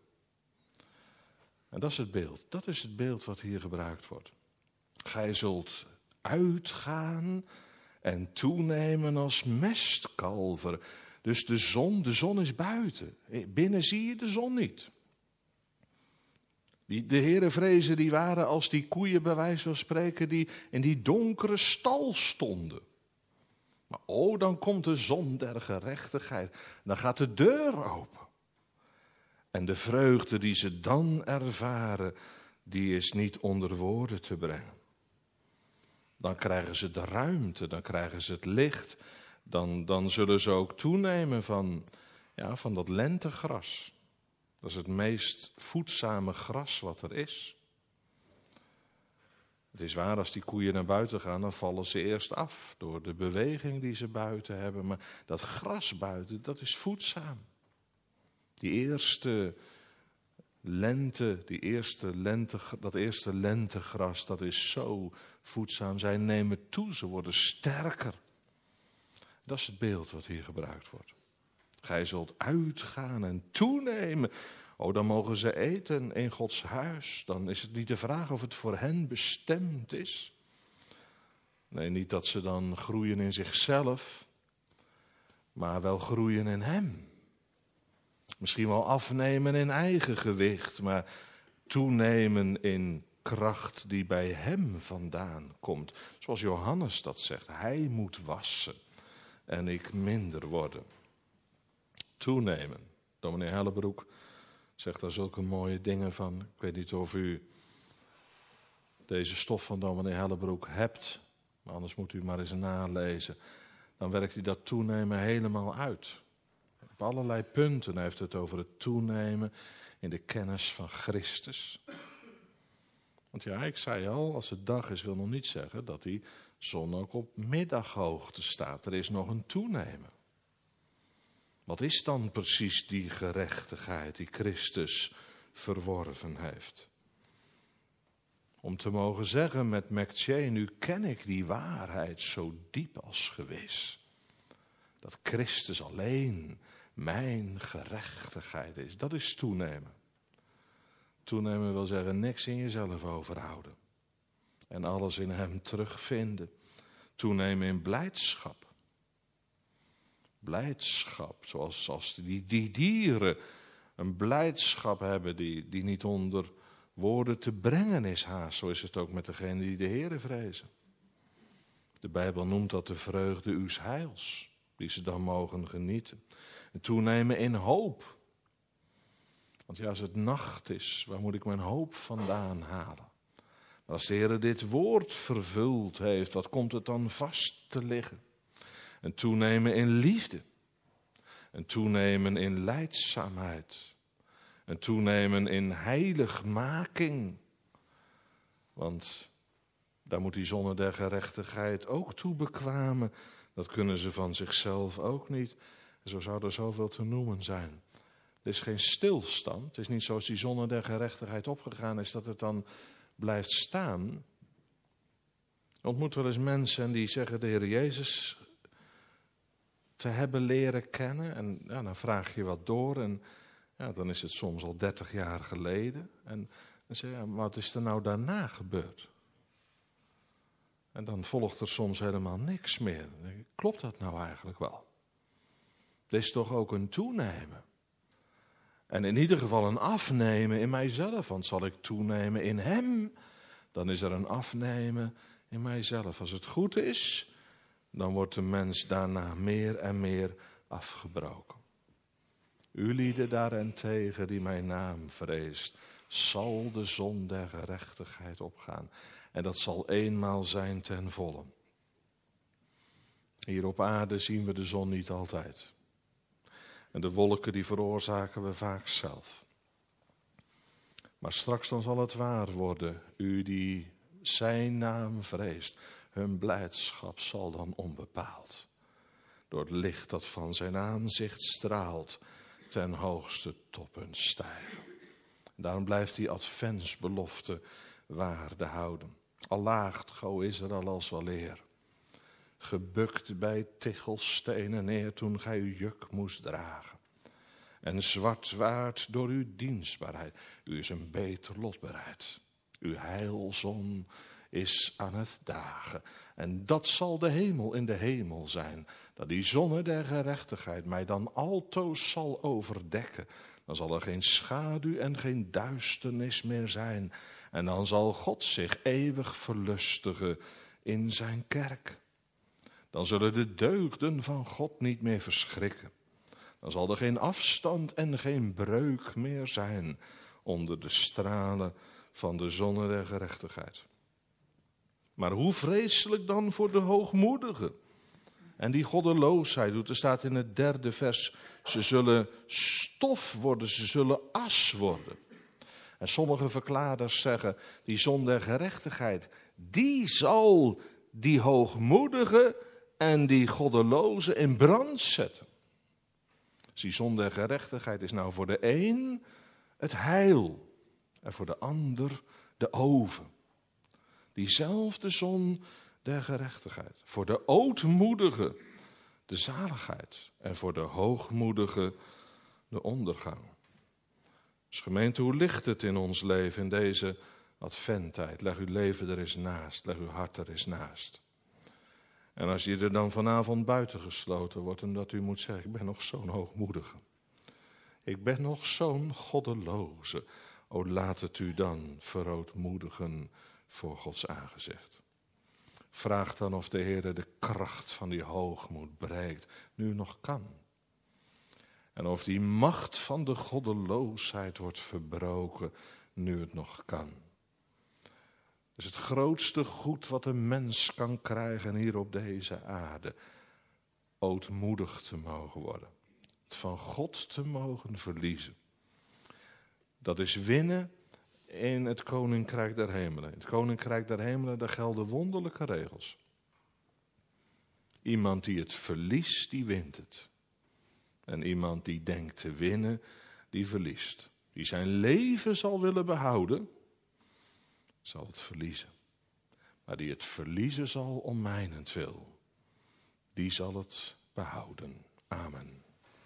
En dat is het beeld. Dat is het beeld wat hier gebruikt wordt. Gij zult uitgaan en toenemen als mestkalveren. Dus de zon is buiten. Binnen zie je de zon niet. De herenvrezen die waren als die koeien bij wijze van spreken die in die donkere stal stonden. Maar dan komt de zon der gerechtigheid. Dan gaat de deur open. En de vreugde die ze dan ervaren, die is niet onder woorden te brengen. Dan krijgen ze de ruimte, dan krijgen ze het licht. Dan zullen ze ook toenemen van dat lentegras. Dat is het meest voedzame gras wat er is. Het is waar, als die koeien naar buiten gaan, dan vallen ze eerst af door de beweging die ze buiten hebben. Maar dat gras buiten, dat is voedzaam. Dat eerste lentegras, dat is zo voedzaam. Zij nemen toe, ze worden sterker. Dat is het beeld wat hier gebruikt wordt. Gij zult uitgaan en toenemen. Dan mogen ze eten in Gods huis. Dan is het niet de vraag of het voor hen bestemd is. Nee, niet dat ze dan groeien in zichzelf, maar wel groeien in Hem. Misschien wel afnemen in eigen gewicht, maar toenemen in kracht die bij Hem vandaan komt. Zoals Johannes dat zegt, Hij moet wassen en ik minder worden. Toenemen. Dominee Hellebroek zegt daar zulke mooie dingen van. Ik weet niet of u deze stof van dominee Hellebroek hebt, maar anders moet u maar eens nalezen. Dan werkt hij dat toenemen helemaal uit. Op allerlei punten heeft het over het toenemen in de kennis van Christus. Want ik zei al, als het dag is, wil nog niet zeggen dat die zon ook op middaghoogte staat. Er is nog een toenemen. Wat is dan precies die gerechtigheid die Christus verworven heeft? Om te mogen zeggen met McChain, nu ken ik die waarheid zo diep als gewis. Dat Christus alleen mijn gerechtigheid is. Dat is toenemen. Toenemen wil zeggen niks in jezelf overhouden. En alles in hem terugvinden. Toenemen in blijdschap. Blijdschap, zoals die dieren een blijdschap hebben die niet onder woorden te brengen is haast. Zo is het ook met degenen die de Heere vrezen. De Bijbel noemt dat de vreugde uws heils, die ze dan mogen genieten. En toenemen in hoop. Want ja, als het nacht is, waar moet ik mijn hoop vandaan halen? Maar als de Heer dit woord vervuld heeft, wat komt het dan vast te liggen? En toenemen in liefde. En toenemen in lijdzaamheid. En toenemen in heiligmaking. Want daar moet die zonne der gerechtigheid ook toe bekwamen. Dat kunnen ze van zichzelf ook niet. En zo zou er zoveel te noemen zijn. Er is geen stilstand. Het is niet zoals die zonne der gerechtigheid opgegaan is, dat het dan blijft staan. Ik ontmoet wel eens mensen die zeggen de Heer Jezus te hebben leren kennen. En ja, dan vraag je wat door en ja, dan is het soms al 30 jaar geleden. En dan zeg je, ja, maar wat is er nou daarna gebeurd? En dan volgt er soms helemaal niks meer. Dan denk ik, klopt dat nou eigenlijk wel? Er is toch ook een toenemen. En in ieder geval een afnemen in mijzelf. Want zal ik toenemen in hem, dan is er een afnemen in mijzelf. Als het goed is, dan wordt de mens daarna meer en meer afgebroken. U lieden daarentegen die mijn naam vreest, zal de zon der gerechtigheid opgaan. En dat zal eenmaal zijn ten volle. Hier op aarde zien we de zon niet altijd. En de wolken die veroorzaken we vaak zelf. Maar straks dan zal het waar worden. U die zijn naam vreest. Hun blijdschap zal dan onbepaald. Door het licht dat van zijn aanzicht straalt. Ten hoogste toppunt stijgen. Daarom blijft die adventsbelofte waarde houden. Al laagt, go Israël als weleer. Gebukt bij tichelstenen neer toen gij uw juk moest dragen. En zwart waard door uw dienstbaarheid. U is een beter lot bereid. Uw heilzon is aan het dagen. En dat zal de hemel in de hemel zijn. Dat die zonne der gerechtigheid mij dan altoos zal overdekken. Dan zal er geen schaduw en geen duisternis meer zijn. En dan zal God zich eeuwig verlustigen in zijn kerk. Dan zullen de deugden van God niet meer verschrikken. Dan zal er geen afstand en geen breuk meer zijn onder de stralen van de zonne der gerechtigheid. Maar hoe vreselijk dan voor de hoogmoedigen en die goddeloosheid. Er staat in het 3e vers, ze zullen stof worden, ze zullen as worden. En sommige verklaarders zeggen, die zon der gerechtigheid, die zal die hoogmoedigen en die goddelozen in brand zetten. Dus die zon der gerechtigheid is nou voor de een het heil en voor de ander de oven. Diezelfde zon der gerechtigheid. Voor de ootmoedige de zaligheid en voor de hoogmoedige de ondergang. Dus gemeente, hoe ligt het in ons leven in deze adventtijd? Leg uw leven er eens naast, leg uw hart er eens naast. En als je er dan vanavond buiten gesloten wordt en dat u moet zeggen, ik ben nog zo'n hoogmoedige. Ik ben nog zo'n goddeloze. O, laat het u dan verootmoedigen voor Gods aangezicht. Vraag dan of de Heer de kracht van die hoogmoed breekt, nu het nog kan. En of die macht van de goddeloosheid wordt verbroken, nu het nog kan. Dat is het grootste goed wat een mens kan krijgen hier op deze aarde. Ootmoedig te mogen worden. Het van God te mogen verliezen. Dat is winnen in het koninkrijk der hemelen. In het koninkrijk der hemelen, daar gelden wonderlijke regels. Iemand die het verliest, die wint het. En iemand die denkt te winnen, die verliest. Die zijn leven zal willen behouden, zal het verliezen. Maar die het verliezen zal om mijnentwil, die zal het behouden. Amen.